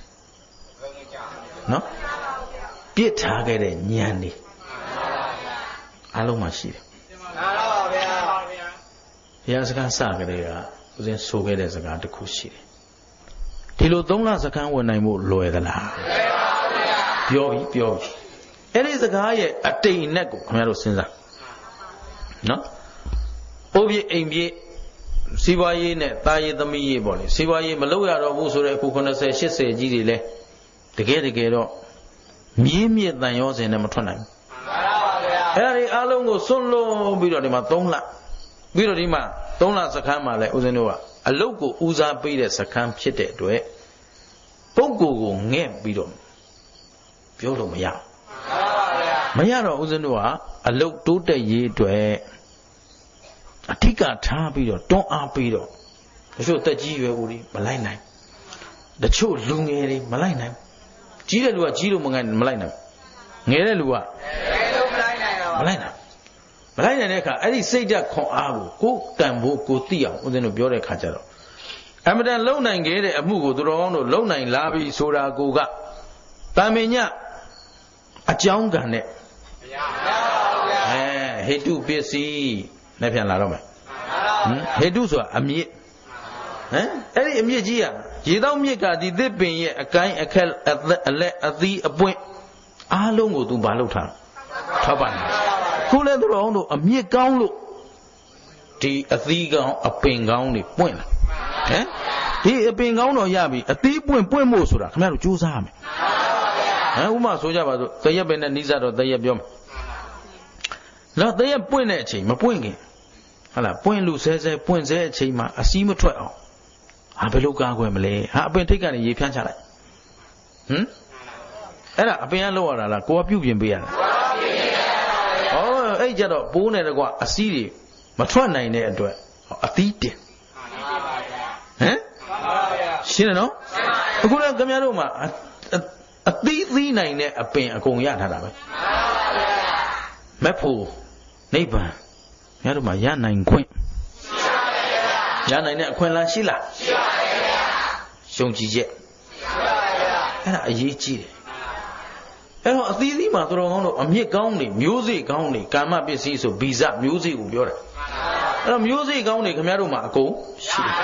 နော်ပြစ်ထားခဲ့တဲ့ဉာဏ်นี่အားလုံးမှရှိတယ်မှန်ပါဗျာဘုရားစကားစကြတဲ့ကဦးဇင်းဆိုခဲ့တဲ့စကားတစ်ခုရှိတယ်ဒီလိုသုံးလစကားဝင်နိုင်ဖို့လွယ်သလားလွယ်ပါဗျာပြောပြီးပြောပြီးအဲ့ဒီစကားရဲ့အတိမ်အနက်ကိုခင်ဗျားတို့စဉ်းစားနော်အိုးပြအိမ်ပြစီးပွားရေးနဲ့တာရေးသမီးရေးပေါ့လေစီးပွားရေးမလုပ်ရတော့ဘူးဆိုတဲ့အခု80 80ကြီးတွေလဲတကယ်တကယ်တော့မြင်းမြစ်တန်ရောစင်နဲ့မထွက်နိုင်ဘူးအဲ့ဒါတွေအားလုံးကိုစွန့်လွတ်ပြီးတော့ဒီမှာသုံးလပြီးတော့ဒီမှာသုံးလစခန်းမှာလဲဦးဇင်းတို့ကအလုတ်ကိုဦးစားပေးတဲ့စခန်းဖြစ်တဲ့အတွက်ပုဂ္ဂိုလ်ကိုငဲ့ပြီးတော့ပြောလို့မရမရတော့ဦးဇင်းတို့ကအလုတ်တိုးတက်ရေးအတွက်အဓိကထားပြီးတော့တွန်းအားပြီးတော့တချို့တက်ကြီးရွယ်ဦးတွေမလိုက်နိုင်တချို့လူငယ်တွေမလိုက်နိုင်ကြီးတဲ့လူကကြီးလို့မငိုင်းမလိုက်နိုင်ငယ်တဲ့လူကငယ်လို့မလိုက်နိုင်တော့မလိုက်နိုင်မလိုက်နိုင်တဲ့အခါအဲ့ဒီစိတ်ဓာတ်ခွန်အားကိုကိုယ်တန်ဖို့ကိုသိအောင်ဦးဇင်းတို့ပြောတဲ့အခါကျတော့အမတန်လုံနိုင်ခဲ့တဲ့အမှုကိုသူတော်ကောင်းတို့လုံနိုင်လာပြီဆိုတာကိုကတာမင်ညအကြောင်းကံနဲ့မရပါဘူးဗျာအဲဟေတုပစ္စည်းနဲ့ပြန်လာတော့မယ်ဟေတုဆိုတာအမြင့်ဟမ်အဲ့ဒီအမြင့်ကြီးကရေတောက်မြစ်ကဒီသစ်ပင်ရဲ့အကိုင်းအခက်အလက်အသီးအပွင့်အားလုံးကိုသူမလုပ်ထားထောက်ပါနေခုလဲသူတော်အောင်တို့အမြင့်ကောင်းလို့ဒီအသီးကောင်းအပင်ကောင်းတွေပွင့်လာဟမ်ဒီအပင်ကောင်းတော့ရပြီအသီးပွင့်ပွင့်မို့ဆိုတာခင်ဗျားတို့ကြိုးစားရမယ်ဟမ်ဥမာဆိုကြပါစို့တရက်ပင်နဲ့နီးစပ်တော့တရက်ပြောမယ်နော်တရက်ပွင့်တဲ့အချိန်မပွင့်ခင်ဟာလားပွင့်လူဆဲဆဲပွင့်ဆဲအချိန်မှာအစည်းမထွက်အောင်ဟာဘယ်လိုကားခွဲမလဲဟာအပင်ထိတ်ကနေရေဖြန်းချလိုက်ဟမ်အဲ့ဒါအပင်ကလောက်ရတာလားကိုကပြုတ်ပြင်ပေးရတာဟောအဲ့ကြတော့ပိုးနေတယ်ကွာအစည်းတွေမထွက်နိုင်တဲ့အတွက်အသီးတင်ဟမ်ရှင်းတယ်နော်အခုလည်းခင်ဗျားတို့မှာအသီးသီးနိုင်တဲ့အပင်အကုန်ရထားတာပဲမက်ဖို့နိဗ္ဗာန်ခင်ဗျားတို့မှာရနိုင်ခွင့်ရနိုင်တဲ့အခွင့်အလမ်းရှိလားရှိပါရဲ့ဗျာယုံကြည်ချက်ရှိပါရဲ့ဗျာအဲ့ဒါအရေးကြီးတယ်အဲ့တော့အသီးသီးမှာတော်တော်ကောင်းတော့အမြင့်ကောင်းနေမျိုးစေ့ကောင်းနေကာမပစ္စည်းဆိုဗီဇမျိုးစေ့ကိုပြောတာအဲ့တော့မျိုးစေ့ကောင်းနေခင်ဗျားတို့မှာအကုန်ရှိတယ်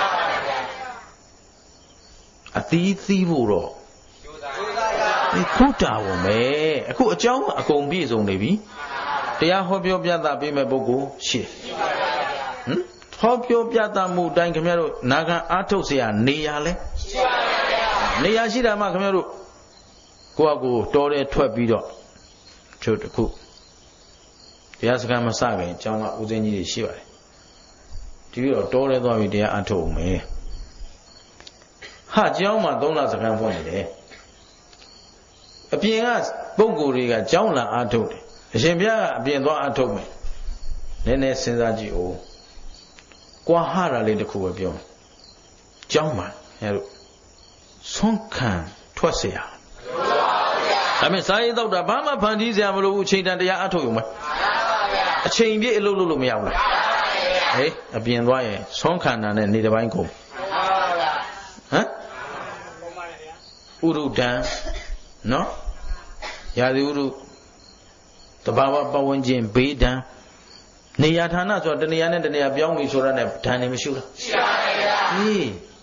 အသီးသီးဖို့တော့ဒီခုတာဝင်မယ်အခုအကြောင်းကအကုန်ပြည့်စုံနေပြီတရားဟောပြောပြသပေးမဲ့ပုဂ္ဂိုလ်ရှိတယ်ဟမ်ဟောပြောပြသမှုအတိုင်းခင်ဗျားတို့နာခံအားထုတ်เสียနေရလဲရှိပါဗျာနေရရှိတာမှခင်ဗျားတို့ကိုယ့်အကိုတော်တဲ့ထွက်ပြီးတော့ချုပ်တစ်ခုတရားစကားမစခင်အကြောင်းကဦးစင်းကြီးတွေရှိပါတယ်ဒီပြီးတော့တော်တဲ့သွားပြီးတရားအားထုတ်အောင်မယ်ဟာကျောင်းမှာသုံးလစကားဖွင့်နေတယ်အပြင်ကပုဂ္ဂိုလ်တွေကကျောင်းလာအားထုတ်တယ်အရှင်ဘုရားကအပြင်သွားအားထုတ်မယ်နည်းနည်းစဉ်းစားကြည့်ဦးကွာဟတာလေးတစ်ခုပဲပြောမယ်ကျောင်းမှာအဲလိုဆုံးခံထွက်เสียဒါပေမဲ့စာရေးတော့တာဘာမှဖန်တီးစရာမလိုဘူးအချိန်တန်တရားအထုတ်ရုံပဲအချိန်ပြည့်အလုပ်လုပ်လို့မရဘူးလားဟေးအပြင်သွားရင်ဆုံးခံတာနဲ့နေတစ်ပိုင်းကုန်ဟမ်ဥရုဒံနော်ရာဇီဥရုတဘာဝပဝန်းကျင်ဘေးဒံနေရာဌာနဆိုတော့တနေရာနဲ့တနေရာပြောင်းပြီဆိုတာနဲ့ဓာန်နေမရှိဘူးလားရှိပါရဲ့ဗျာဟေး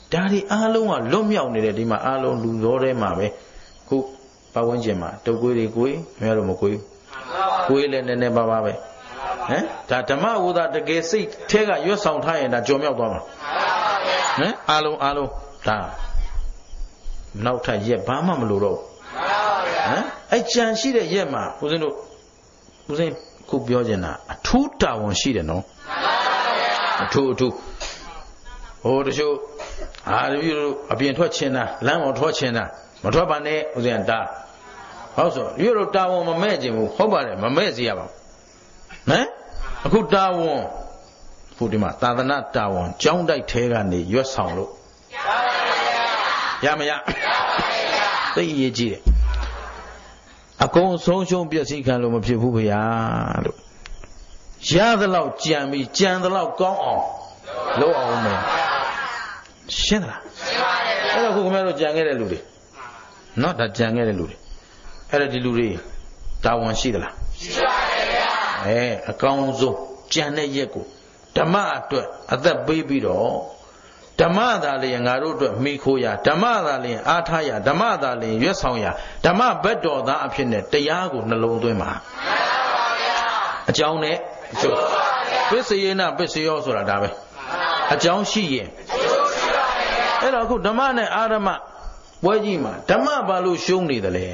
ဒါဒီအားလုံးကလွတ်မြောက်နေတယ်ဒီမှာအားလုံးလူရောထဲမှာပဲခုပတ်ဝန်းကျင်မှာတုပ်ကွေးတွေကိုယ်မရတော့မကွေးကိုယ်လည်းနည်းနည်းပါးပါပဲဟမ်ဒါဓမ္မဝုဒ္ဓတကယ်စိတ်ထဲကရွတ်ဆောင်ထားရင်ဒါကြော်မြောက်သွားမှာဟမ်အားလုံးအားလုံးဒါနောက်ထပ်ရက်ဘာမှမလိုတော့ဟမ်အဲ့ကြံရှိတဲ့ရက်မှာဦးဇင်းတို့ဦးဇင်းခုပြောချင်တာအထူးတာဝန်ရှိတယ်နော်အထူးအထူးဟိုတချို့အာတပည့်တို့အပြင်ထွက်ချင်တာလမ်းပေါ်ထွက်ချင်တာမထွက်ပါနဲ့ဦးဇင်းတာဟုတ်ဆိုတပည့်တို့တာဝန်မမဲ့ခြင်းဘူးဟုတ်ပါတယ်မမဲ့စီရပါဘူးဟမ်အခုတာဝန်ခုဒီမှာသာသနာတာဝန်ကြောင်းတိုက်ထဲကနေရွတ်ဆောင်လို့ရမရသိရည်ကြီးတယ်အကုန်ဆုံးရှုံးပျက်စီးခံလို့မဖြစ်ဘူးဗျာလို့ရသလောက်ကြံပြီးကြံသလောက်ကောင်းအောင်လုပ်အောင်မယ်ရှင်းလားရှင်းပါတယ်အဲ့တော့ခုခင်ဗျားတို့ကြံခဲ့တဲ့လူတွေနော်ဒါကြံခဲ့တဲ့လူတွေအဲ့ဒါဒီလူတွေတာဝန်ရှိသလားရှိပါတယ်ဗျာအဲအကောင်းဆုံးကြံတဲ့ရက်ကိုဓမ္မအတွက်အသက်ပေးပြီးတော့ဓမ္မသာလျင်ငါတို့အတွက်မိခိုးရဓမ္မသာလျင်အားထားရဓမ္မသာလျင်ရွတ်ဆောင်ရဓမ္မဘက်တော်သားအဖြစ်နဲ့တရားကိုနှလုံးသွင်းပါအကြောင်းနဲ့အကျိုးပစ္စယေနပစ္စယောဆိုတာဒါပဲအကြောင်းရှိရင်အဲ့တော့အခုဓမ္မနဲ့အာရမပွဲကြီးမှာဓမ္မဘာလို့ရှုံးနေတယ်လဲ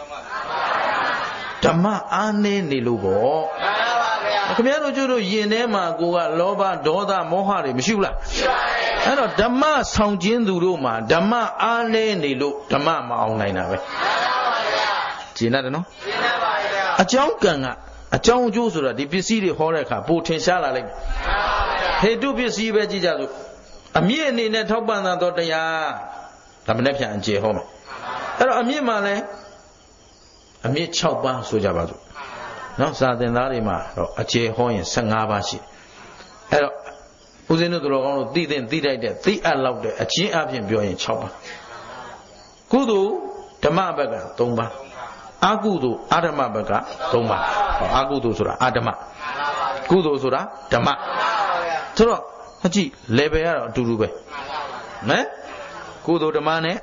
ဓမ္မအားနည်းနေလို့ပေါ့ခင်ဗျားတို့ကျတို့ယင်ထဲမှာကိုကလောဘဒေါသမောဟတွေမရှိဘူးလားရှိပါတယ်အဲ့တော့ဓမ္မဆောင်ခြင်းသူတို့မှာဓမ္မအားနည်းနေလို့ဓမ္မမအောင်နိုင်တာပဲမှန်ပါဗျာကျင်ရတယ်နော်ကျင်ပါပါဗျာအကြောင်းကံကအကြောင်းအကျိုးဆိုတာဒီပစ္စည်းတွေဟောတဲ့အခါပိုထင်ရှားလာလိမ့်မယ်မှန်ပါဗျာဟေတုပစ္စည်းပဲကြည့်ကြစို့အမြင့်အနေနဲ့ထောက်ပံ့တာတော့တရားဒါမနဲ့ပြန်အကျေဟောမယ်အဲ့တော့အမြင့်မှာလဲအမြင့်၆ပါးဆိုကြပါစို့နော်စာသင်သားတွေမှာတော့အကျေဟောရင်၁၅ပါးရှိအဲ့တော့ဦးဇင်းတို့တော်ကောင်းတို့သိတဲ့သိတိုက်တဲ့သိအပ်လောက်တဲ့အချင်းအပြင်ပြောရင်၆ပါးကုသိုလ်ဓမ္မဘက်က၃ပါးအကုသိုလ်အာဓမ္မဘက်က၃ပါးအကုသိုလ်ဆိုတာအာဓမ္မကုသိုလ်ဆိုတာဓမ္မဆိုတော့အကြည့် level ကတော့အတူတူပဲနော်ကုသိုလ်ဓမ္မနဲ့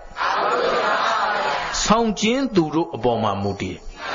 ဆောင်ကျင်းသူတို့အပေါ်မှာမူတည်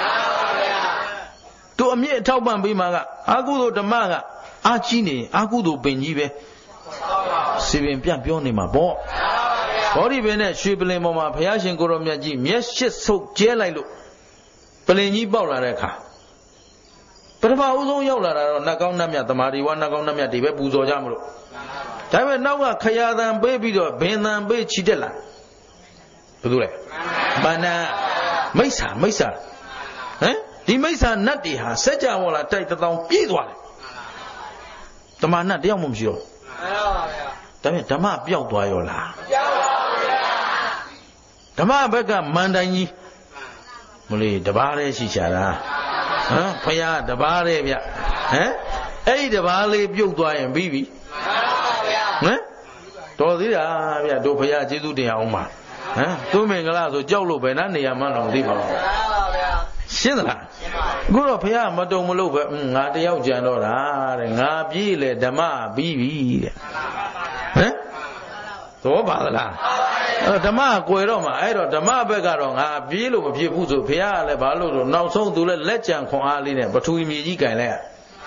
သူအမြင့်အထောက်ပံ့ပေးမှာကအကုသိုလ်ဓမ္မကအာကြီးနေအကုသိုလ်ပင်ကြီးပဲစီပင်ပြန့်ပြောနေမှာပေါ့ဘောဓိပင်နဲ့ရွှေပလင်ပေါ်မှာဘုရားရှင်ကိုရောမြတ်ကြီးမျက်ရှစ်ဆုပ်ကျဲလိုက်လို့ပလင်ကြီးပေါက်လာတဲ့အခါပထမဦးဆုံးရောက်လာတာတော့နတ်ကောင်းနတ်မြတ်သမာဓိဝါနတ်ကောင်းနတ်မြတ်တွေပဲပူဇော်ကြမလို့ဒါပေမဲ့နောက်ကခရာသံပေးပြီးတော့ဘင်သံပေးချီတက်လာဘယ်သူလဲမာနမိစ္ဆာမိစ္ဆာဟမ်ဒီမိစ္ဆာနတ်တွေဟာစัจ java လာတိုက်တောင်ပြေးသွားတယ်တမန်နတ်တယောက်မှမရှိတော့မှန်ပါဗျာဒါပေမဲ့ဓမ္မပျောက်သွားရောလားပျောက်ပါဗျာဓမ္မဘက်ကမန်တိုင်ကြီးမလို့တပါးလေးရှိချတာဟမ်ဖယားတပါးလေးဗျဟမ်အဲ့ဒီတပါးလေးပြုတ်သွားရင်ပြီးပြီမှန်ပါဗျာဟမ်တော်သေးတာဗျတို့ဖယားကျေးဇူးတင်အောင်ပါဟမ်သူမင်္ဂလာဆိုကြောက်လို့ပဲနားနေရာမှတော့သိပါဘူးမှန်ပါဗျာရှင်းသလားအခုတော့ဘုရားမတုံမလို့ပဲငါတယောက်ကြံတော့တာတဲ့ငါပြေးလေဓမ္မပြီးပြီတဲ့ဟမ်သဘောပါသလားအဲ့ဓမ္မကွယ်တော့မှအဲ့တော့ဓမ္မဘက်ကတော့ငါပြေးလို့မဖြစ်ဘူးဆိုဘုရားကလည်းဘာလို့လို့နောက်ဆုံးသူလည်းလက်ကြံခွန်အားလေးနဲ့ပထဝီမြေကြီးကင်လိုက်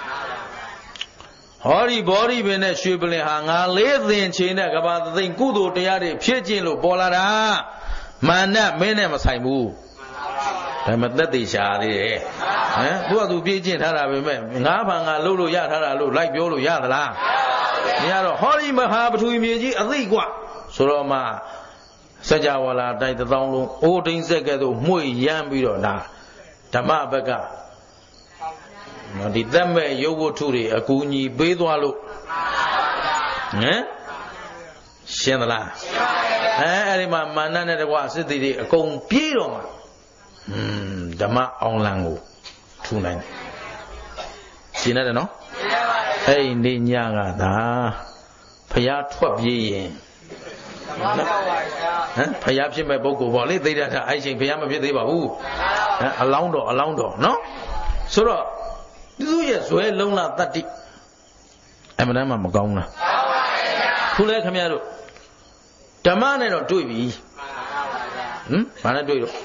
ဟောဒီဘောဓိပင်နဲ့ရွှေပလင်ဟာငါလေးသင်ချင်းနဲ့ကဘာသိမ့်ကုသိုလ်တရားတွေဖြည့်ကျင့်လို့ပေါ်လာတာမာနမင်းနဲ့မဆိုင်ဘူးဒါမှသက်သေရှာသေးတယ်ဟမ်သူကသူပြေးကျင့်ထားတာပဲမဲ့ငါးဘာငါလှုပ်လို့ရထားတာလို့လိုက်ပြောလို့ရသလားမရတော့ဟောဒီမဟာပထဝီမြေကြီးအသိกว่าဆိုတော့မှစัจ java လာတိုက်တောင်းလုံးအိုးတိန်ဆက်ကဲ့သို့မှု့ရမ်းပြီးတော့ဒါဓမ္မဘက်ကနော်ဒီသက်မဲ့ရုပ်ဝတ္ထုတွေအကူအညီပေးသွားလို့ဟမ်ရှင်းသလားရှင်းပါပြီအဲအဲ့ဒီမှာမာနနဲ့တကွာစစ်တီတွေအကုန်ပြေးတော့မှာဟွန်းဓမ္မအောင်လံကိုထူနိုင်တယ်ရှင်းရတယ်နော်ရှင်းပါပြီအဲ့ဒီနေညကသာဖျားထွက်ပြေးရင်ဓမ္မတော့ပါဗျာဟမ်ဖျားဖြစ်မဲ့ပုဂ္ဂိုလ်ပေါ့လေသိတာအဲ့ချိန်ဖျားမဖြစ်သေးပါဘူးဟမ်အလောင်းတော်အလောင်းတော်နော်ဆိုတော့သူရဲ့ဇွဲလုံးလာတတ္တိအမှန်တမ်းမှမကောင်းလားကောင်းပါရဲ့ဗျာခုလဲခင်ဗျားတို့ Dhamma ne no dui. Hmm? Mana dui lo?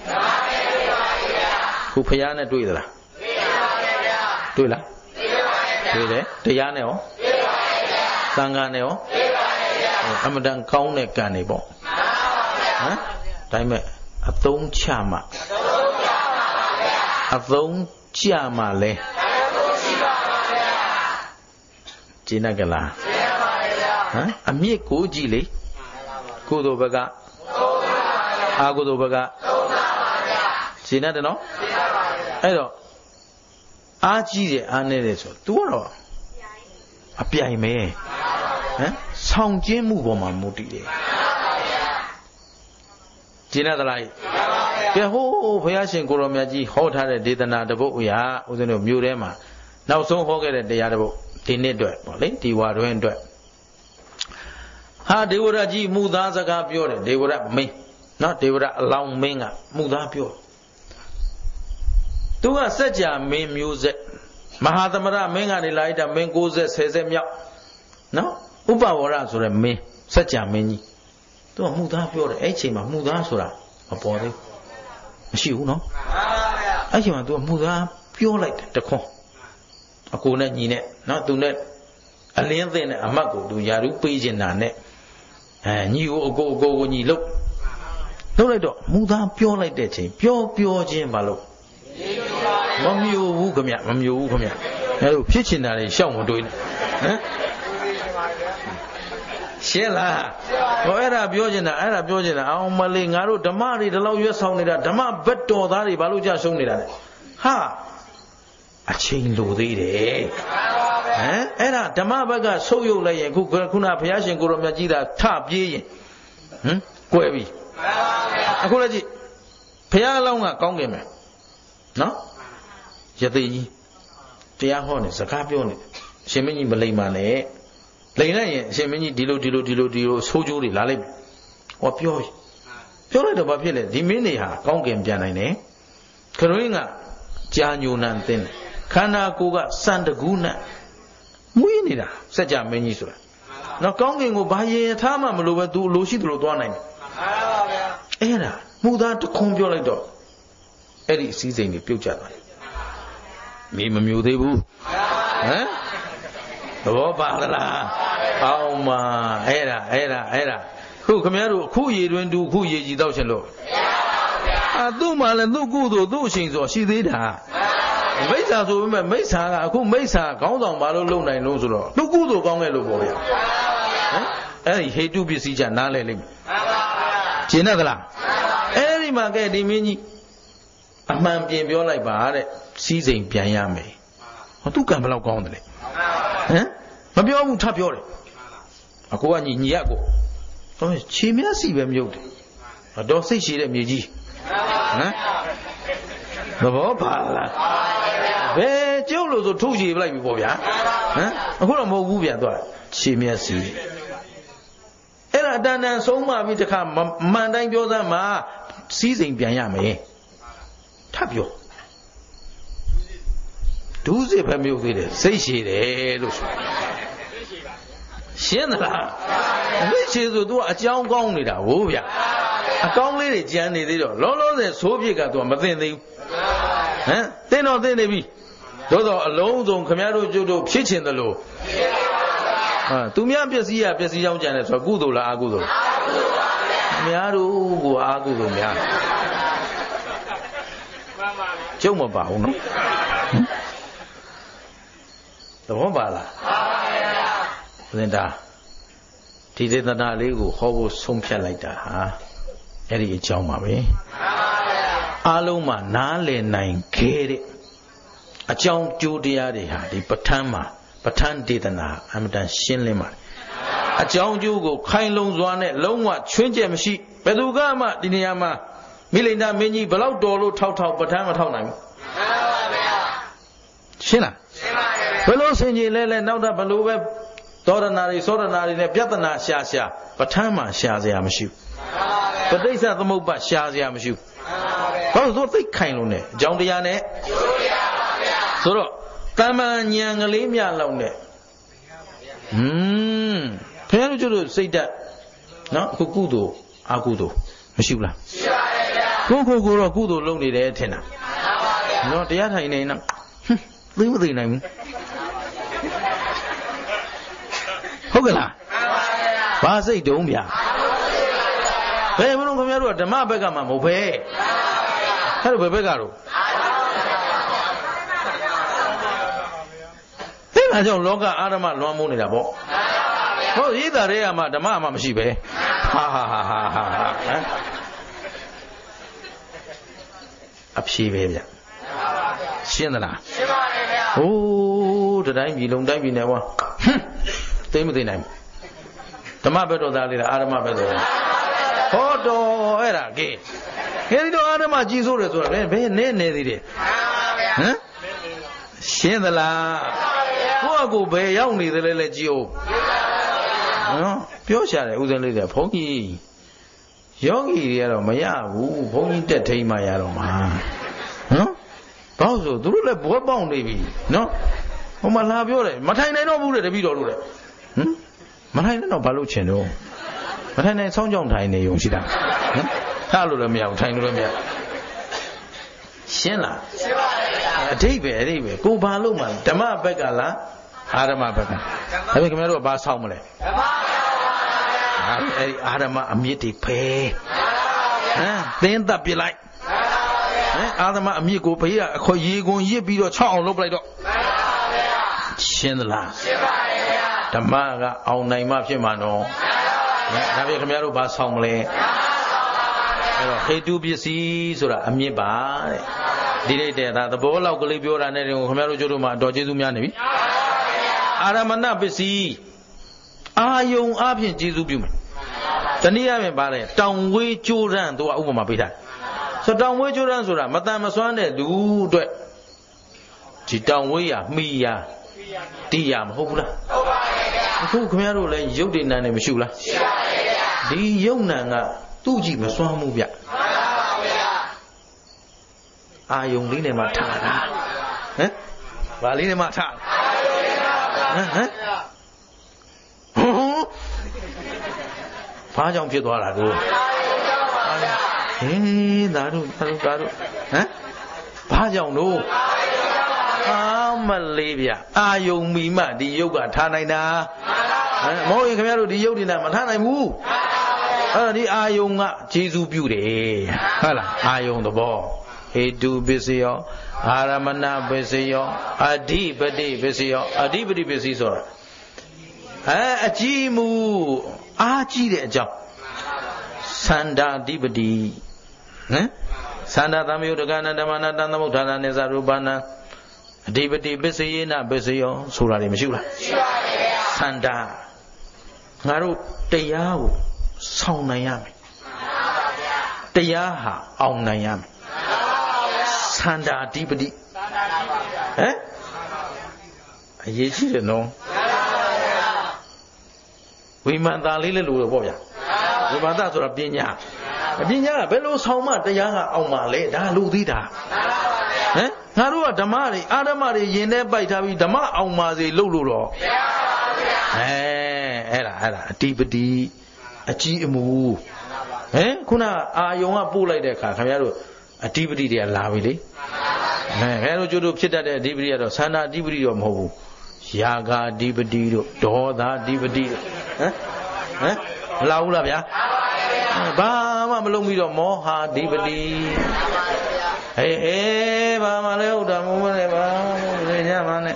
Who paya ne dui la? Dui la? Dui le? Taya ne o? Sangha ne o? Amadan kaung ne ka ne bo. Hả? Tại mẹ a tông cha mà. A tông cha mà le. Chỉ là cái là. Hả? A miết cố gì lấy? Cố đồ bạc à? À cố đồ bạc à? Chỉ là thế nó? Ấy đó. A chỉ để anh này để cho. Tú rồi. A bịa mẹ. Hả? Xong chiến mu bỏ mà mu đi đấy. Chỉ là thế này. Cái hô phải xin cô làm gì hô thay để đi tận đó bộ ya, ôi nó miêu đấy mà. Nào xong hô cái để ya đó bộ. Thì nên đuổi, bỏ lấy thì qua đuổi đuổi. Ha Dewa ra ji mu da sakaပြောတယ်Dewa ra mင်းနော်Dewa raအလောင်းမင်းကmu daပြောသူကစัจ जा မင်းမျိုးဆက်မဟာသမရမင်းကနေလာလိုက်တာမင်း၉၀ ၁၀ဆက်မြောက်နော်ဥပဝရဆိုတဲ့မင်းစัจ जा မင်းကြီးသူကmu daပြောတယ်အဲ့ချိန်မှာmu daဆိုတာမပေါ်သေးမရှိဘူးနော်အဲ့ချိန်မှာသူကmu daပြောလိုက်တယ်တခွန်းအကိုနဲ့ညီနဲ့နော်သူနဲ့အလင်းသိနဲ့အမတ်ကိုသူယာရုပေးကျင်တာနဲ့အဲညီကိုအကိုအကိုကိုညီလို့လုပ်လိုက်တော့မူသားပြောလိုက်တဲ့ချိန်ပြောပြောချင်းမလို့မမျိုးဘူးခမမမျိုးဘူးခမအဲလိုဖြစ်ချင်တာတွေရှောက်မတွေးနဲ့ဟမ်ရှင်းလားဟောအဲ့ဒါပြောချင်တာအဲ့ဒါပြောချင်တာအောင်မလေးငါတို့ဓမ္မတွေဒီလောက်ရွတ်ဆောင်နေတာဓမ္မဘက်တော်သားတွေဘာလို့ကြရှုံးနေတာလဲဟာအချိန်လိုသေးတယ်ဟမ်အဲ့ဒါဓမ္မဘက်ကဆုပ်ယုပ်လိုက်ရင်ခုခုနဘုရားရှင်ကိုရောမြတ်ကြီးသာထပြေးရင်ဟမ်ကွဲပြီအခုလည်းကြည့်ဘုရားအလောင်းကကောင်းကင်မယ်နော်ယသိကြီးတရားဟောနေစကားပြောနေအရှင်မင်းကြီးမလိမ္မာနဲ့လိမ်လိုက်ရင်အရှင်မင်းကြီးဒီလိုဒီလိုဒီလိုဒီလိုဆိုးကျိုးတွေလာလိုက်ဟောပြောပြောလိုက်တော့ဘာဖြစ်လဲဒီမင်းတွေဟာကောင်းကင်ပြန်နိုင်တယ်ခရွင်းကကြာညိုနံသိတယ်ခန္ဓာကိုယ်ကစံတကူနဲ့မွေးနေတာစัจ जा မင်းကြီးဆိုတာနော်ကောင်းကင်ကိုဘာရင်ထားမှမလို့ပဲ तू လိုရှိသလိုသွားနိုင်တယ်မှန်ပါဗျာအဲ့ဒါမူသားတခွန်ပြောလိုက်တော့အဲ့ဒီအစည်းစိမ်တွေပြုတ်ကျသွားတယ်မိမမျိုးသေးဘူးဟမ်သဘောပါလားအောင်မအဲ့ဒါအဲ့ဒါအဲ့ဒါခုခမရတို့အခုရေတွင်တူခုရေကြီးတော့ရှင်လို့အာသူ့မှာလည်းသူ့ကုသိုလ်သူ့အချိန်ဆိုရှိသေးတာမိစ္ဆာဆိုပေမဲ့မိစ္ဆာကအခုမိစ္ဆာခေါင်းဆောင်ဘာလို့လုံနိုင်လို့ဆိုတော့သူကုသိုလ်ကောင်းခဲ့လို့ပေါ့ဗျာဟမ်အဲ့ဒီဟေတုပစ္စည်းချနားလဲလိမ့်မယ်ရှင်းသလားအဲ့ဒီမှာကဲဒီမင်းကြီးအမှန်ပြင်ပြောလိုက်ပါတဲ့စီးစိမ်ပြန်ရမယ်ဟောသူကံဘယ်လောက်ကောင်းတယ်လဲဟမ်မပြောဘူးထပ်ပြောတယ်အကိုကညီညီရကိုတော့ခြေမျက်စီပဲမြုပ်တယ်တော့စိတ်ရှိတဲ့မြေကြီးဟမ်သဘောပါလားဘယ်ကျုပ်လို့ဆိုထုတ်ချေပလိုက်ပြီပေါ့ဗျာဟမ်အခုတော့မဟုတ်ဘူးဗျာသွားခြေမျက်စီအဲ့ဒါအတန်တန်ဆုံးမပြီးတခါမှန်တိုင်းပြောစမ်းမှာစီးစိမ်ပြန်ရမယ်ထပ်ပြောဒုစစ်ပဲမြုပ်သေးတယ်စိတ်ရှိတယ်လို့ဆိုရှင်းသလားစိတ်ရှိဆို तू အကြောင်းကောင်းနေတာဟုတ်ဗျာအကောင်းလေးတွေကြမ်းနေသေးတော့လောလောဆယ်ဆိုးပြစ်က तू မသိသေးဘူးဟမ်တင်းတော့တင်းနေပြီတို့တော့အလုံးစုံခမည်းတော်ကျုပ်တို့ဖြစ်ချင်တယ်လို့ဟာသူများပျက်စီးရပျက်စီးကြောင်းကြံတယ်ဆိုတော့ကုသိုလ်လားအကုသိုလ်ခမည်းတော်ကိုအာကုသိုလ်များကျုပ်မပါဘူးနော်သဘောပါလားသင်တာဒီဒေသနာလေးကိုဟောဖို့ဆုံးဖြတ်လိုက်တာဟာအဲ့ဒီအကြောင်းပါပဲအားလုံးမှာနားလည်နိုင်ခဲ့တဲ့အကြောင်းကျိုးတရားတွေဟာဒီပဋ္ဌာန်းမှာပဋ္ဌာန်းဒေသနာအမှန်တန်ရှင်းလင်းပါတယ်အကြောင်းကျိုးကိုခိုင်လုံစွာနဲ့လုံးဝချွင်းချက်မရှိဘယ်သူကမှဒီနေရာမှာမိလိန်သားမင်းကြီးဘလောက်တော်လို့ထောက်ထောက်ပဋ္ဌာန်းမထောက်နိုင်ဘူးမှန်ပါဗျာရှင်းလားရှင်းပါပြီဘယ်လိုဆင်ခြင်လဲလဲနောက်တော့ဘယ်လိုပဲသောရဏတွေသောရဏတွေနဲ့ပြဿနာရှာရှာပဋ္ဌာန်းမှာရှာစရာမရှိဘူးပဋိစ္စသမုပ္ပါရှာစရာမရှိဘူးဘာလို့သိခိုင်လို့နဲ့အကြောင်းတရားနဲ့ဆိုတော့တမန်ဉာဏ်ကလေးမြလောက်နဲ့ဟွန်းဖခင်တို့ကျတို့စိတ်ဓာတ်နော်အခုကုသိုလ်အကုသိုလ်မရှိဘူးလားရှိပါတယ်ဗျာကိုကိုကိုတော့ကုသိုလ်လုပ်နေတယ်ထင်တာနော်တရားထိုင်နေနော်သိမသိနိုင်ဘူးဟုတ်ကဲ့လားဘာစိတ်တုံးဗျာဘယ်မလို့ခင်ဗျားတို့ကဓမ္မဘက်ကမှမဟုတ်ပဲအဲ့ဒါဘယ်ဘက်ကတော့အဲ့ဒါကြောင့်လောကအာရမလွမ်းမိုးနေတာပေါ့ဟုတ်ရေးတာတွေကမှဓမ္မမှမရှိပဲဟာဟာဟာဟာဟာဟမ်အဖြေပဲဗျရှင်းသလားရှင်းပါတယ်ဗျဟိုးတတိုင်းပြည်လုံးတိုင်းပြည်နယ်ဝါဟမ်သိမသိနိုင်ဓမ္မဘက်တော်သားလေးလားအာရမဘက်တော်ဟောတော်အဲ့ဒါကဲခေဒီတော့အာရမကြီးစိုးတယ်ဆိုတာဘယ်ဘယ်နေနေသေးတယ်ဟမ်ရှင်းသလားကိုယ့်အကိုဘယ်ရောက်နေသလဲလဲကြည့်အောင်နော်ပြောရှာတယ်ဥစဉ်လေးကဘုန်းကြီးယောဂီတွေကတော့မရဘူးဘုန်းကြီးတက်ထိန်မှရတော့မှာနော်ဘာလို့ဆိုသူတို့လည်းဘွဲပေါက်နေပြီနော်ဟိုမှာလာပြောတယ်မထိုင်နိုင်တော့ဘူးတဲ့တပည့်တော်တို့တဲ့ဟမ်မထိုင်နိုင်တော့ဘာလို့ချင်တော့မထိုင်နိုင်ဆောင်းကြောင်ထိုင်နေုံရှိတာဟမ်ထားလို့လည်းမရဘူးထိုင်လို့လည်းမရရှင်းလားရှင်းပါပြီအဓိပ္ပာယ်အဓိပ္ပာယ်ကိုဘာလို့မှဓမ္မဘက်ကလားအာရမဘက်ကဒါပေမဲ့ခင်ဗျားတို့ကဘာဆောက်မလဲဓမ္မအဲ့ဒီအာရမအမြင့်တွေဖယ်ဟမ်သင်းသက်ပြလိုက်ဟမ်အာရမအမြင့်ကိုဘေးကအခေါ်ရေကွန်ရစ်ပြီးတော့၆အောင်လုပ်ပလိုက်တော့ရှင်းသလားရှင်းပါရဲ့ဗျာဓမ္မကအောင်နိုင်မှဖြစ်မှာနော်ဒါပြခင်ဗျားတို့ဘာဆောက်မလဲအဲ့တော့ဟေတုပစ္စည်းဆိုတာအမြင့်ပါတဲ့ဒီလိုက်တဲ့ဒါသဘောလောက်ကလေးပြောတာနဲ့ခင်ဗျားတို့ကျတို့မှအတော်ကျေးဇူးများနေပြီအာရမဏပစ္စည်းအာယုံအပြင်ကျေးဇူးပြုမယ်တနည်းအားဖြင့်ပါတယ်တောင်ဝေးကြိုးရမ်းသူကဥပမာပေးထားဆိုတောင်ဝေးကြိုးရမ်းဆိုတာမတန်မစွမ်းတဲ့လူအတွက်ဒီတောင်ဝေးရမှီရတိရမဟုတ်ဘူးလားဟုတ်ပါရဲ့ဗျာအခုခင်ဗျားတို့လည်းရုပ်တည်နံနေမရှိဘူးလားရှိပါရဲ့ဗျာဒီရုပ်နံကသူ့ကြည့်မစွမ်းဘူးဗျမှန်ပါပါဗျာအာယုံလေးနဲ့မှထားတာဟမ်ဘာလေးနဲ့မှထားအာယုံလေးနဲ့မှထားဟမ်ဟမ်ဘာကြောင့်ဖြစ်သွားတာတို့ဟင်းဒါတို့ဒါတို့ဒါတို့ဟမ်ဘာကြောင့်တို့အာမလေးဗျအာယုံမီမဒီယုတ်ကထားနိုင်တာဟမ်မဟုတ်ရင်ခင်ဗျားတို့ဒီယုတ်ဒီနာမထားနိုင်ဘူးအဲ့ဒါဒီအာယုံကဂျေဇူးပြုတယ်ဟုတ်လားအာယုံသဘောဟေတုပစ္စယောအာရမဏပစ္စယောအဓိပတိပစ္စယောအဓိပတိပစ္စည်းဆိုတာအဲအကြည့်မှုအားကြီးတဲ့အကြောင်းသန္တာအဓိပတိဟမ်သန္တာသမယုတကနာဓမ္မနာတန်သမုဋ္ဌာနာနေသရူပနာအဓိပတိပစ္စယေနပစ္စယောဆိုတာတွေမရှိဘူးလားရှိပါရဲ့ဗျာသန္တာငါတို့တရားကိုဆောင်နိုင်ရမယ်တရားဟာအောင်နိုင်ရမယ်သန္တာအဓိပတိဟမ်အရေးကြီးတယ်နော်ဝိမာန်သာလေးလည်းလို့တော့ပေါ့ဗျာဝိမာန်သာဆိုတာပညာပညာကဘယ်လိုဆောင်မှတရားကအောင်မှလဲဒါလူသေးတာဟမ်ငါတို့ကဓမ္မတွေအာဓမ္မတွေယင်ထဲပိုက်ထားပြီးဓမ္မအောင်ပါစေလို့လို့တော့အဲအဲ့ဒါအဲ့ဒါအဓိပတိအကြီးအမူဟမ်ခုနအာယုံကပို့လိုက်တဲ့အခါခင်ဗျားတို့အဓိပတိတွေကလာပြီလေအဲခင်ဗျားတို့ကျတို့ဖြစ်တတ်တဲ့အဓိပတိကတော့သန္တာအဓိပတိတော့မဟုတ်ဘူးယာဂာအဓိပတိတို့ဒေါသအဓိပတိဟမ်ဟမ်မလာဘူးလားဗျာဘာမှမလုံးပြီးတော့မောဟာအဓိပတိဟေးဟေးဘာမှလည်းဟုတ်တာမဟုတ်နဲ့ဘာလဲညမနဲ့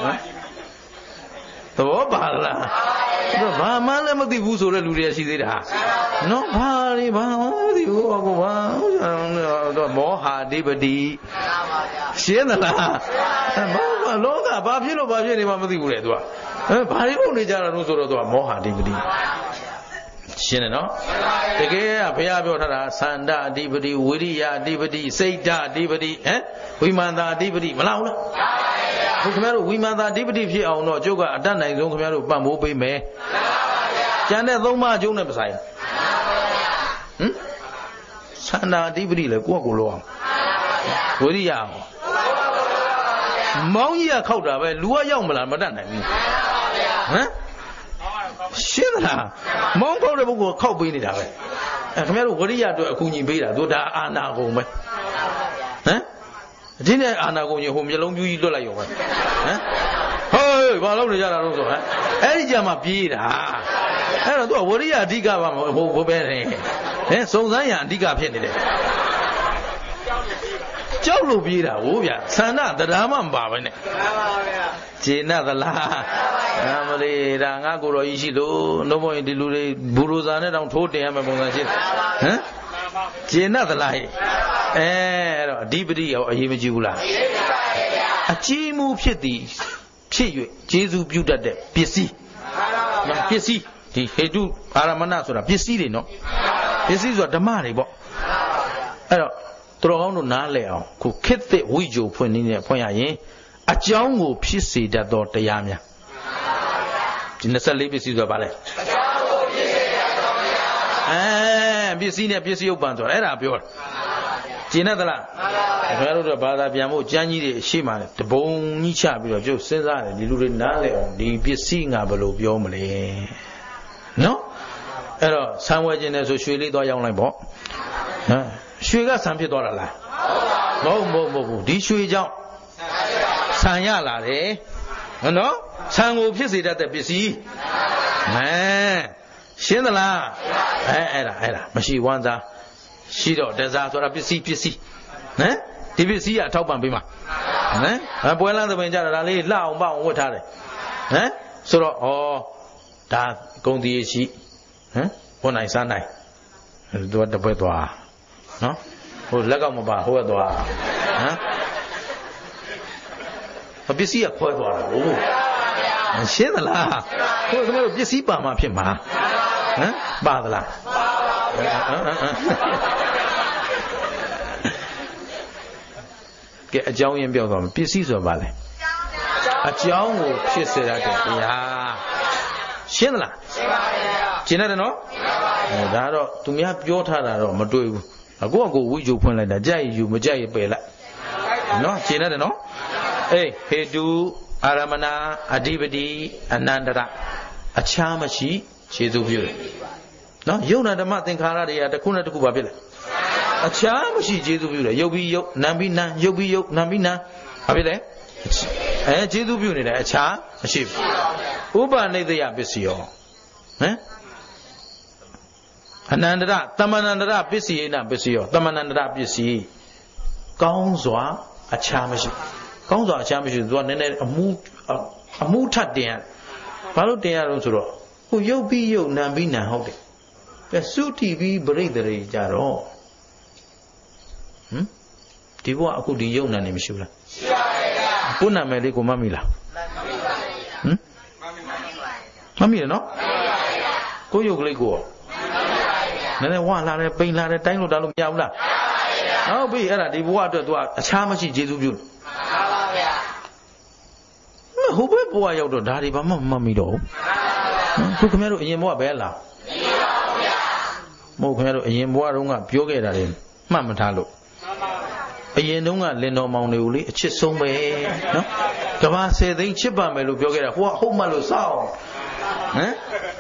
သဘောပါလားတော့ဘာမှလည်းမသိဘူးဆိုတဲ့လူတွေရှိသေးတာနော်ဘာတွေဘာမှမသိဘူးအကိုဘာတော့မောဟာအဓိပတိရှင်းသလားဘာလောကဘာဖြစ်လို့ဘာဖြစ်နေမှမသိဘူးလေသူကအဲဘာတွေလုပ်နေကြတာလို့ဆိုတော့သူကမောဟာအဓိပတိရှင်းတယ်နော်တကယ်ကဘုရားပြောထားတာသန္တာအဓိပတိဝိရိယအဓိပတိစိတ်ဓာအဓိပတိဟမ်ဝိမာန်တာအဓိပတိမလားဟုတ်လားဟုတ်ခင်ဗျားတို့ဝိမာန်တာအဓိပတိဖြစ်အောင်တော့ကျုပ်ကအတတ်နိုင်ဆုံးခင်ဗျားတို့ပံ့ပိုးပေးမယ်ကျန်တဲ့သုံးပါးကျုံးနဲ့မဆိုင်ဟမ်သန္တာအဓိပတိလေကိုယ့်ကိုယ်လောအောင်ဝိရိယအောင်မောင်းကြီးကခောက်တာပဲလူကရောက်မလားမတတ်နိုင်ဘူးဟမ်ရှင်းသလားမောင်းခေါက်တဲ့ပုဂ္ဂိုလ်ခောက်ပေးနေတာပဲအဲခင်ဗျားတို့ဝရိယအတွက်အကူအညီပေးတာတို့ဒါအာနာကုန်ပဲဟမ်ဒီနေ့အာနာကုန်ကြီးဟိုမျိုးလုံးပြူးကြီးလွတ်လိုက်ရောပဲဟမ်ဟေးဘာလို့နေကြတာလို့ဆိုဟမ်အဲ့ဒီကြမှာပြေးတာအဲ့တော့သူကဝရိယအဓိကပါမဟုတ်ဘိုးပဲနေဟမ်စုံစမ်းရအဓိကဖြစ်နေတယ်ကြောက်လို့ပြေးတာဟိုဗျဆန္ဒတရားမှမပါပဲနဲ့ဂျေနသလားအမလေးဒါငါကိုတော်ကြီးရှိလို့နှုတ်မရင်ဒီလူတွေဘူရိုဇာနဲ့တောင်ထိုးတင်ရမယ်ပုံစံရှိဟမ်ဂျေနသလားဟဲ့အဲအဲ့တော့အဓိပတိရောအရေးမကြီးဘူးလားအကြီးမှုဖြစ်သည်ဖြစ်၍ကျေးဇူးပြုတတ်တဲ့ပစ္စည်းပစ္စည်းဒီဟေတုအာရမဏဆိုတာပစ္စည်းတွေနော်ပစ္စည်းဆိုတာဓမ္မတွေပေါ့အဲ့တော့သူတော်ကောင်းတို့နားလည်အောင်ခုခေတ်သစ်ဝိဂျိုဖွင့်နေနဲ့ဖွင့်ရရင်အကြောင်းကိုဖြစ်စေတတ်သောတရားများဒီ၂၄ပစ္စည်းဆိုတာဘာလဲအကြောင်းကိုဖြစ်စေတတ်သောတရားအဲပစ္စည်းနဲ့ပစ္စည်းဥပ္ပံဆိုတာအဲ့ဒါပြောတာကျင်တတ်လားခင်ဗျားတို့တော့ဘာသာပြန်ဖို့ကြမ်းကြီးတွေရှိမှလည်းတပုံကြီးချပြီးတော့ကျုပ်စဉ်းစားတယ်ဒီလူတွေနားလည်အောင်ဒီပစ္စည်းငါဘယ်လိုပြောမလဲနော်အဲ့တော့ဆံဝဲခြင်းနဲ့ဆိုရွှေလေးသွားရောင်းလိုက်ပေါ့ဟမ်ရွှေကဆံဖြစ်သွားတာလားမဟုတ်မဟုတ်မဟုတ်ဘူးဒီရွှေကြောင့်ဆံရလာတယ်နော်ဆံကိုဖြစ်စေတတ်တဲ့ပစ္စည်းဟမ်ရှင်းသလားအဲအဲ့ဒါအဲ့ဒါမရှိဝမ်းသာရှိတော့တစားဆိုတာပစ္စည်းပစ္စည်းဟမ်ဒီပစ္စည်းကအထောက်ပံ့ပေးမှာဟမ်ပွဲလန်းသဘင်ကြတာဒါလေးလှအောင်ပအောင်ဝတ်ထားတယ်ဟမ်ဆိုတော့ဩဒါဂုံတည်ရှိဟမ်ဘုံနိုင်စားနိုင်သူကတပွဲသွားနော်ဟိုလက်ကောက်မပါဟိုကသွားဟမ်ပစ္စည်းကခွဲသွားတာဟုတ်ရှင်းသလားဟိုသမီးတို့ပစ္စည်းပါမှဖြစ်မှာဟမ်ပါသလားကဲအကြောင်းရင်းပြောသွားမယ်ပစ္စည်းဆိုပါလေအကြောင်းကိုဖြစ်စေရတဲ့တရားရှင်းသလားရှင်းပါပြီရှင်းတယ်နော်အဲဒါတော့သူများပြောထားတာတော့မတွေ့ဘူးအခုကကိုဝိဂျိုဖွင့်လိုက်တာကြိုက်ယူမကြိုက်ပယ်လိုက်နော်ရှင်းတယ်နော်အေးဟေတုအာရမဏအဓိပတိအနန္တရအခြားမရှိခြေသူပြုတယ်နော်ယုံနာဓမ္မသင်္ခါရတွေကတစ်ခုနဲ့တစ်ခုပါဖြစ်လဲအခြားမရှိခြေသူပြုတယ်ယုတ်ပြီးယုတ်နာပြီးနာယုတ်ပြီးယုတ်နာပြီးနာဘာဖြစ်လဲအဲခြေသူပြုနေတယ်အခြားမရှိဘူးဥပနိဒယပစ္စည်းရောဟမ်အနန္တရတမနန္တရပစ္စည်းနာပစ္စည်းရောတမနန္တရပစ္စည်းကောင်းစွာအခြားမရှိကောင်းစွာအခြားမရှိသူကနည်းနည်းအမှုအမှုထပ်တင်ရဘာလို့တင်ရတော့ဆိုတော့ဟိုရုပ်ပြီးရုပ်နာပြီးနာဟုတ်တယ်ကဲသုတိပြီးပရိသေတွေကြတော့ဟမ်ဒီဘဝအခုဒီရုပ်နာနေမရှိဘူးလားရှိပါရဲ့ဗျာကိုနာမည်လေးကိုမမိလားဟမ်မမိရနော်ကိုရုပ်ကလေးကိုနည်းနည်းဝါလာတယ်ပိန်လာတယ်တိုင်းလို့တားလို့မရဘူးလားဟုတ်ပြီအဲ့ဒါဒီဘဝအတွက်သူကအခြားမရှိကျေစုပြုမှန်ပါဗျာဟိုဘက်ဘဝရောက်တော့ဒါတွေဘာမှမမိတော့ဘူးခုခင်ဗျားတို့အရင်ဘဝပဲလားမဟုတ်ခင်ဗျားတို့အရင်ဘဝတုန်းကပြောခဲ့တာတွေမှတ်မထားလို့အရင်တုန်းကလင်တော်မောင်တွေကိုလေအချစ်ဆုံးပဲနော်ကဘာဆယ်သိန်းချစ်ပါမယ်လို့ပြောခဲ့တာဟိုကဟုတ်မှလို့စောက်ဟမ်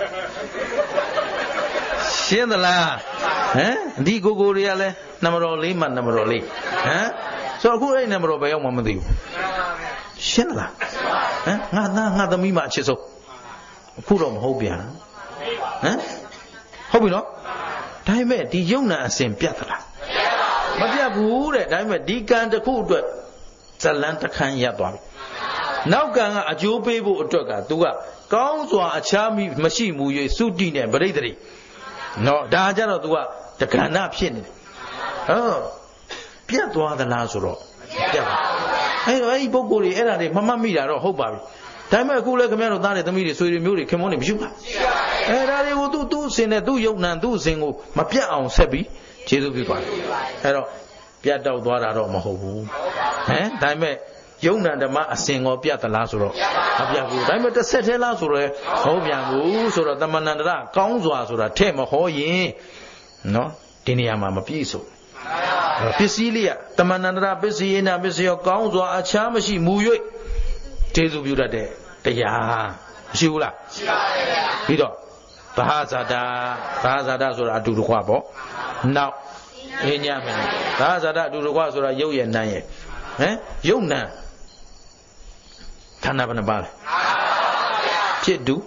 ရှင်းသလားဟမ်ဒီကိုကိုတွေကလည်းနမတော်လေးမှနမတော်လေးဟမ်ဆိုတော့အခုအဲ့နမတော်ဘယ်ရောက်မှမသိဘူးရှင်းသလားဟမ်ငါသားငါသမီးမှအချစ်ဆုံးအခုတော့မဟုတ်ပြန်ဟမ်ဟုတ်ပြီနော်ဒါပေမဲ့ဒီယုံနာအစဉ်ပြတ်သလားမပြတ်ဘူးတဲ့ဒါပေမဲ့ဒီကံတစ်ခုအတွက်ဇလန်းတစ်ခန်းရပ်သွားပြီနောက်ကံကအကျိုးပေးဖို့အတွက်ကသူကကောင်းစွာအခြားမိမရှိမူ၍သုတိနဲ့ပရိသေနော်ဒါကြတော့ तू ကတက္ကဏဖြစ်နေတယ်ဟောပြတ်သွားသလားဆိုတော့ပြတ်ပါအဲ့တော့အဲ့ဒီပုဂ္ဂိုလ်တွေအဲ့ဒါတွေမမှတ်မိတာတော့ဟုတ်ပါပြီဒါပေမဲ့အခုလည်းခင်ဗျားတို့သားတွေသမီးတွေဆွေတွေမျိုးတွေခင်မုန်းတွေမရှိဘူးလားအဲ့ဒါတွေကို तू သူ့အစဉ်နဲ့သူ့ယုံနံသူ့အစဉ်ကိုမပြတ်အောင်ဆက်ပြီးခြေစုပ်ပြသွားတယ်အဲ့တော့ပြတ်တော့သွားတာတော့မဟုတ်ဘူးဟမ်ဒါပေမဲ့ယုံနံဓမ္မအစဉ်ကိုပြတ်သလားဆိုတော့မပြတ်ဘူးဒါပေမဲ့တစ်ဆက်သေးလားဆိုတော့ဟုတ်ပြန်ဘူးဆိုတော့တမဏန္တရကောင်းစွာဆိုတာထဲ့မဟောရင်နော်ဒီနေရာမှာမပြည့်စုံပစ္စည်းလေးကတမဏန္တရပစ္စည်းနာပစ္စည်းရောကောင်းစွာအခြားမရှိမူ၍ကျေစုပြုတတ်တဲ့တရားမရှိဘူးလားရှိပါရဲ့ဗျာပြီးတော့ Daha Zada, Daha Zada Sura do the Quabo. Now, in Yaman, Daha Zada do the Quasura, Yo and Naye. Eh? Yo na. Tanabanabal. Chit do?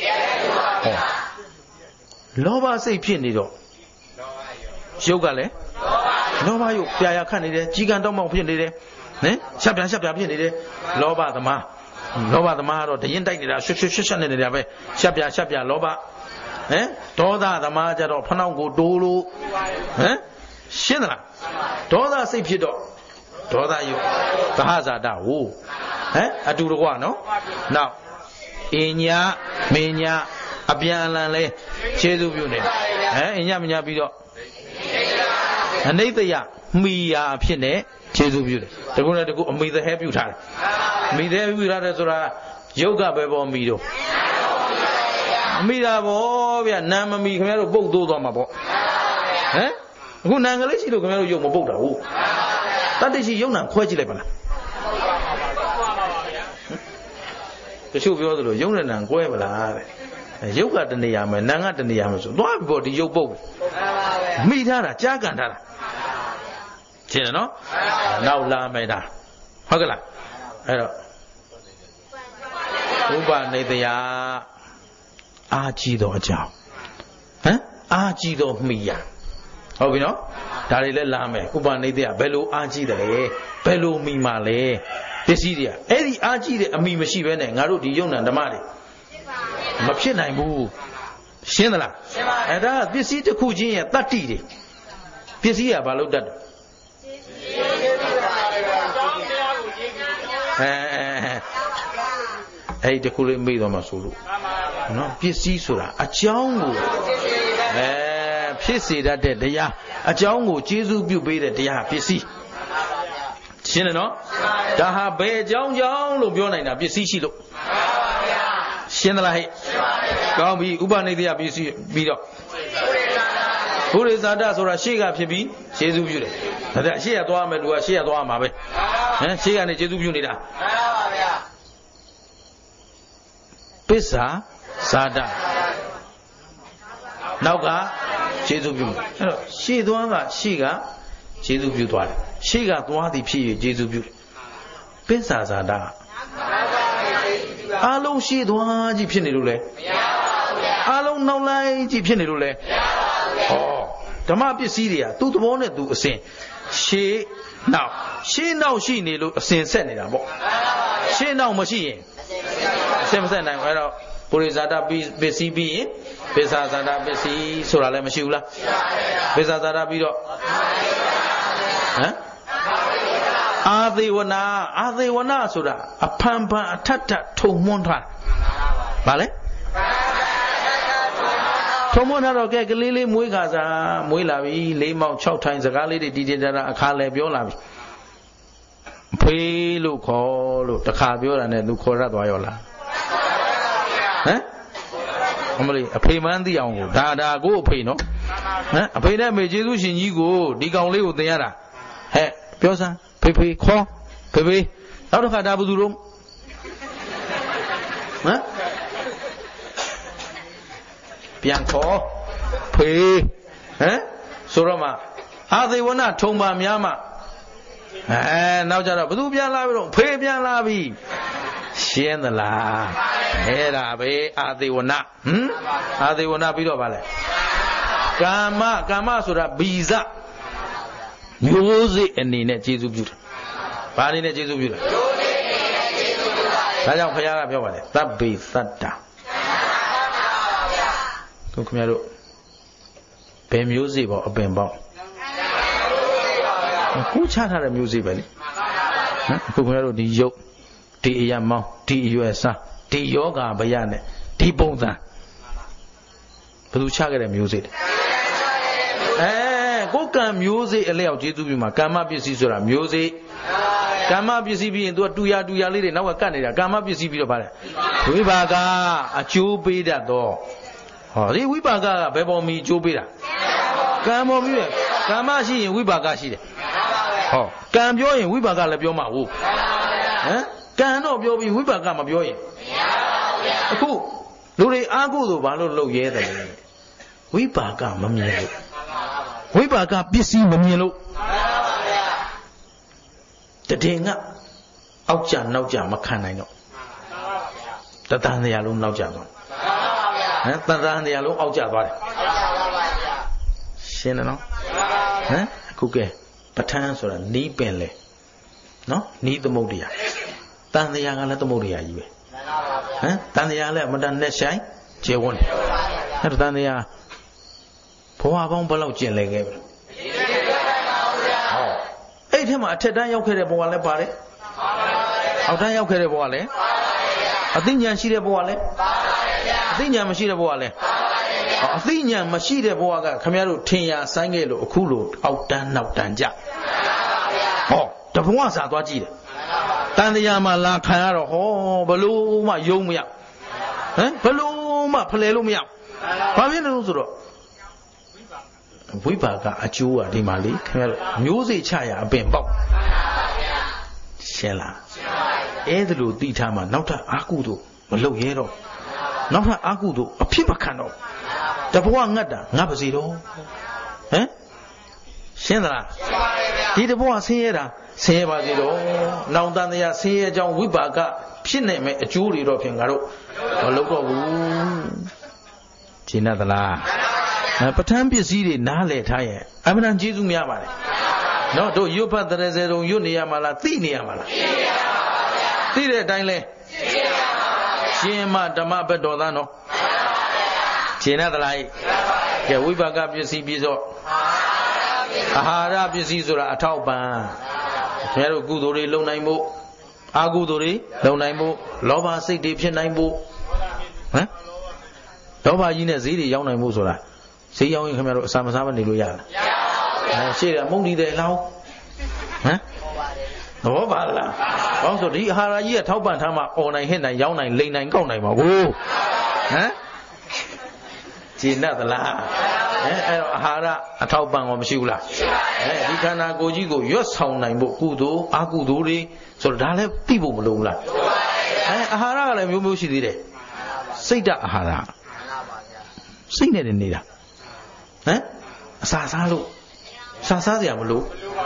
Loba say Pienido. Yogale? Loba, you, Pia Canada, Gigantoma Pienide. Eh? Shapian Shapian Pienide. Loba the Ma. Loba the Ma, or the indicted, Shishan in the Abbey. Shapia Shapia Loba. Eh? Toda the Maja or Panango Dolo. Eh? Shinra. Toda say Pido. Toda you. The Hazada. Woo. Eh? I do the one, no? Now, Inya, Minya, Abianale, Chedu Unit. Eh? Inya Minya Bido. And they ya, me a pine, Chedu Unit. They're going to go me the happy time. Me there we rather yoga bebo mido. Mira bobia, Nama me come out of both those on my boat. Eh? Who Nangalisi to come out of your boat? That is young, quite eleven. The show of the young and Guevara. Yoga than the Yama, Nanga than the Yamaso. Why body your boat? Meet her, Jagandara. Chino? Now La Meda. Hogala. Uba Nadia Ajido Jow. Eh? Ajido Mia. Oh, you know? Darile Lame, Uba Nadia, Bello Ajide, Bello Mimale. This idia. Eddie Aji, a me machine, and Naru the Yon and the Mari. Mapshin I move. Shinala. And that this is the Kuji at that tea. This year, Baludad. Hey, the cooling made on Masulu. No, Pissy Sura, a Chongo. Eh, Pissy that day, they are a Chongo, Jesus, you be the day, Pissy. Shinano? Daha Bay Jong Jong, Lubiona, Pissy look. Shinala. Go be Ubanidia Pissy, beat up. Who is that? Or a Shiga Pibi? She's a beauty. That she had one, but she had one, Mabe. She and a Jedu Unida. Pisa, Sada. Nauga, Jesu Beauty. She don't have Shiga, Jesu Beauty. She got one the P, Jesu Beauty. Pisa Sada. Allo she don't have Jipinule. Allo no lie Jipinule. Oh, the map is Syria. Two to one to say. She now, she now she need to send send it about. She now machine. Same thing, I know. Purizada B C B, Pesazada B C, Surala Mashula, Pesazada Bido. Are they one? Are they one? Sura, a pampa, a tata, to monta. Vale? Tomona, okay, Lily Muigaza, Muilavi, Limo, chow times a galley, did a cale biola. Pay look all the cabio and then look for Viola. Eh? Only a payment the young, Dada go pay no. Eh? A pay them, Jesus in you go, dig only with the other. Eh? Piosa, Pepe, call, Pepe, out of Hadabu room. Eh? Bianco, pay, eh? Soroma. Are they one not Tomba Miama? Eh, now Jara, Bubian Lavi, pay Bian Lavi. Shen the la. Era be, are they one not? Hm? Are they one not be over? Gama, Gama Sura, Biza. Music and in a Jesu beauty. Bani in a Jesu beauty. I don't pay up your that be that down. Come here. Pay music or a bamboo. Who chatted a music? Come here, the yoke, the Yamo, the U S A, the yoga, Bayane, the Bonda. But who chatted a music? Eh, go come music, a little Jesu, Kama Bisisura, music. Kama Bisibi into a two yard, two yard lady, now a Canada, Kama Bisibi about it. Wibaga, a chew be that door. Oh, the Wibaga, Bebo me, Jubida. Come on, you. Kamashi, Wibagashi. Oh, come join Wibaga Labioma. Eh? Cannot be Wibagama Bioy. Who? လူတွေအာကုသို့ဘာလို့လုပ်ရဲတယ်လဲဝိပါကမမြင်လို့ဝိပါကပစ္စည်းမမြင်လို့တည်ငါအောက်ကြနောက်ကြမခံနိုင်တော့တသန်တရားလုံးနောက်ကြသွားဟမ်တသန်တရားလုံးအောက်ကြသွားတယ်ရှင်းတယ်နော်ဟမ်အခုကဲပဋ္ဌာန်းဆိုတာနီးပင်လေနော်နီးသမုဒ္ဒရာတန်တရားကလည်းသမုဒ္ဒရာကြီးပဲဟမ်တန်တရားလည်းအမတန်နဲ့ဆိုင်ကျယ်ဝန်းတယ်အဲ့ဒါတန်တရားဘဝပေါင်းဘယ်လောက်ကျင်လဲခဲ့ပြီဟောအဲ့ဒီထဲမှာအထက်တန်းရောက်ခဲ့တဲ့ဘဝလည်းပါတယ်အောက်တန်းရောက်ခဲ့တဲ့ဘဝလည်းအသိဉာဏ်ရှိတဲ့ဘဝလည်းအသိဉာဏ်မရှိတဲ့ဘဝလည်းအသိဉာဏ်မရှိတဲ့ဘဝကခင်ဗျားတို့ထင်ရဆိုင်ခဲ့လို့အခုလို့အောက်တန်းနောက်တန်းကြဟောတဘဝစာသွားကြည့်တယ်တန်တရားမှာလာခံရတော့ဟောဘလို့မှယုံမရဟမ်ဘလို့မှဖလှယ်လို့မရဘာဖြစ်လဲလို့ဆိုတော့ဝိပါကအကျိုးอ่ะဒီမှာလေခင်ဗျားတို့မျိုးစေ့ချရအပင်ပေါက်ရှင်းလားအဲ့ဒါလို့သိထားမှနောက်ထပ်အာကုတို့မလုပ်ရဲတော့နောက်ထပ်အာကုတို့အဖြစ်မခံတော့တဘဝငတ်တာငတ်ပါစေတော့ဟမ်ရှင်းသလားဒီတဘဝဆင်းရဲတာဆင်းရဲပါစေတော့နောင်တန်တရားဆင်းရဲကြောင်းဝိပါကဖြစ်နေမဲ့အကျိုးတွေတော့ဖြင့်ငါတို့မလုပ်တော့ဘူးရှင်းသလားပဋ္ဌာန်းပစ္စည်းတွေနားလည်ထားရင်အမှန်တန်ကျေးဇူးများပါတယ်နော်တို့ရွတ်ဖတ်တဲ့စေတုံရွတ်နေရမှာလားသိနေရမှာလားသိတဲ့အတိုင်းလဲရှင်မဓမ္မဘက်တော်သားနော်ရှင်းသလားကဲဝိပါကပစ္စည်းပြီးတော့အာဟာရပစ္စည်းဆိုတာအထောက်ပံ့ခင်ဗျားတို့ကုသိုလ်တွေလုပ်နိုင်ဖို့အကုသိုလ်တွေလုပ်နိုင်ဖို့လောဘစိတ်တွေဖြစ်နိုင်ဖို့ဟမ်လောဘကြီးနဲ့ဈေးတွေရောက်နိုင်ဖို့ဆိုတာဈေးရောက်ရင်ခင်ဗျားတို့အစာမစားမနေလို့ရလားမရပါဘူးရှေ့ကမုန်းတီတယ်လောင်းဟမ်သဘောပါလားဘာလို့ဆိုဒီအာဟာရကြီးကထောက်ပံ့ထားမှអော်နိုင်ဟစ်နိုင်ရောက်နိုင်လိန်နိုင်ကောက်နိုင်ပါဘူးဟမ်ဂျင်းတ်သလားအဲအဲ့တော့အာဟာရအထောက်ပံ့ရောမရှိဘူးလားအဲဒီခန္ဓာကိုယ်ကြီးကိုရွတ်ဆောင်နိုင်ဖို့ကုသိုလ်အကုသိုလ်တွေဆိုတော့ဒါလည်းသိဖို့မလိုဘူးလားအဲအာဟာရကလည်းမျိုးမျိုးရှိသေးတယ်စိတ်တအာဟာရစိတ်နဲ့နေတာဟမ်အစာစားလို့စာစားစရာမလို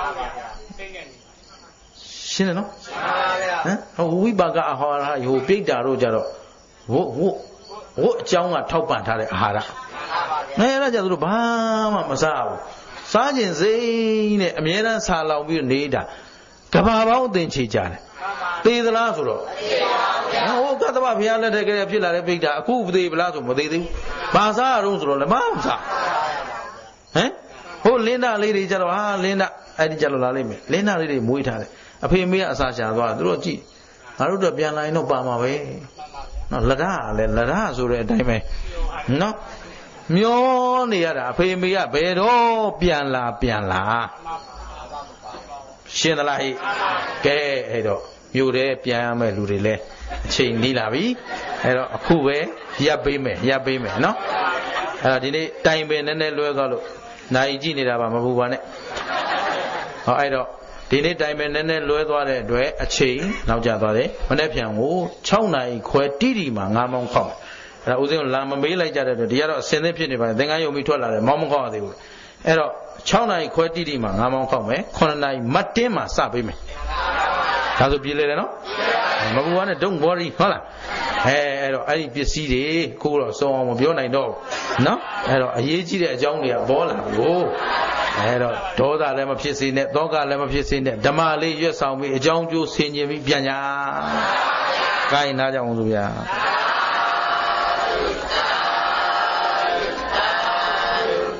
ရှင်းတယ်နော်ဟမ်ဟိုဝိပါကအာဟာရဟိုပြိတ္တာတို့ကြတော့ဝုတ်ဝုတ်ဝုတ်အကြောင်းကထောက်ပံ့ထားတဲ့အာဟာရအဲအဲ့ဒါကြသူတို့ဘာမှမစားဘူးစားခြင်းစိတ်နဲ့အမြဲတမ်းဆာလောင်ပြီးနေတာကဘာပေါင်းအသင်ချေကြတယ်သေသလားဆိုတော့ဟိုကတ္တဗဘုရားလက်ထက်ကလေးဖြစ်လာတဲ့ပိဋ္ဌာအခုသေဗလားဆိုမသေးသေးဘူးဘာစားရအောင်ဆိုတော့လည်းမစားဟမ်ဟိုလင်းနာလေးတွေကြတော့ဟာလင်းနာအဲ့ဒီကြလို့လာလိမ့်မယ်လင်းနာလေးတွေမွေးထားတယ်အဖေမေကအစာရှာသွားသူတို့ကြည့်ငါတို့တော့ပြန်လာရင်တော့ပါမှာပဲနော်လရလည်းလရဆိုတဲ့အတိုင်းပဲနော်မျောနေရတာအဖေမေကဘယ်တော့ပြန်လာပြန်လာရှင်းသလားဟိကဲအဲ့တော့မြို့ထဲပြန်ရမယ့်လူတွေလည်းအချိန်နီးလာပြီအဲ့တော့အခုပဲရပ်ပေးမယ်ရပ်ပေးမယ်နော်အဲ့တော့ဒီနေ့တိုင်ပင်နည်းနည်းလွဲသွားလို့နိုင်ကြည့်နေတာပါမဟုတ်ပါနဲ့ဟောအဲ့တော့ဒီနေ့တိုင်ပင်နည်းနည်းလွဲသွားတဲ့အတွက်အချိန်နောက်ကျသွားတယ်မနေ့ပြန်ကို၆နာရီခွဲတိတိမှာငါးမောင်းခောက်အဲ့ဒါဦးဇင်းလာမမေးလိုက်ကြတဲ့အတွက်ဒီကတော့အစင်းသစ်ဖြစ်နေပါတယ်သင်္ကန်းယုံပြီးထွက်လာတယ်မောင်းမခောက်ရသေးဘူးအဲ့တော့၆နာရီခွဲတိတိမှာငါးမောင်းခောက်မယ်ခုနှစ်နာရီမတ်တင်းမှာစပေးမယ်ဒါဆိုပြေးလေတယ်နော်မပူပါနဲ့ don't worry ဟုတ်လားအဲအဲ့တော့အဲ့ဒီပစ္စည်းတွေကိုတော့စုံအောင်မပြောနိုင်တော့ဘူးနော်အဲ့တော့အရေးကြီးတဲ့အကြောင်းတွေကပေါ်လာပြီကိုအဲ့တော့ဒေါသလည်းမဖြစ်စေနဲ့သောကလည်းမဖြစ်စေနဲ့ဓမ္မလေးရွတ်ဆောင်ပြီးအကြောင်းကျိုးဆင်ခြင်ပြီးပြန်ညာကိုင်းနာကြအောင်လို့ဗျာ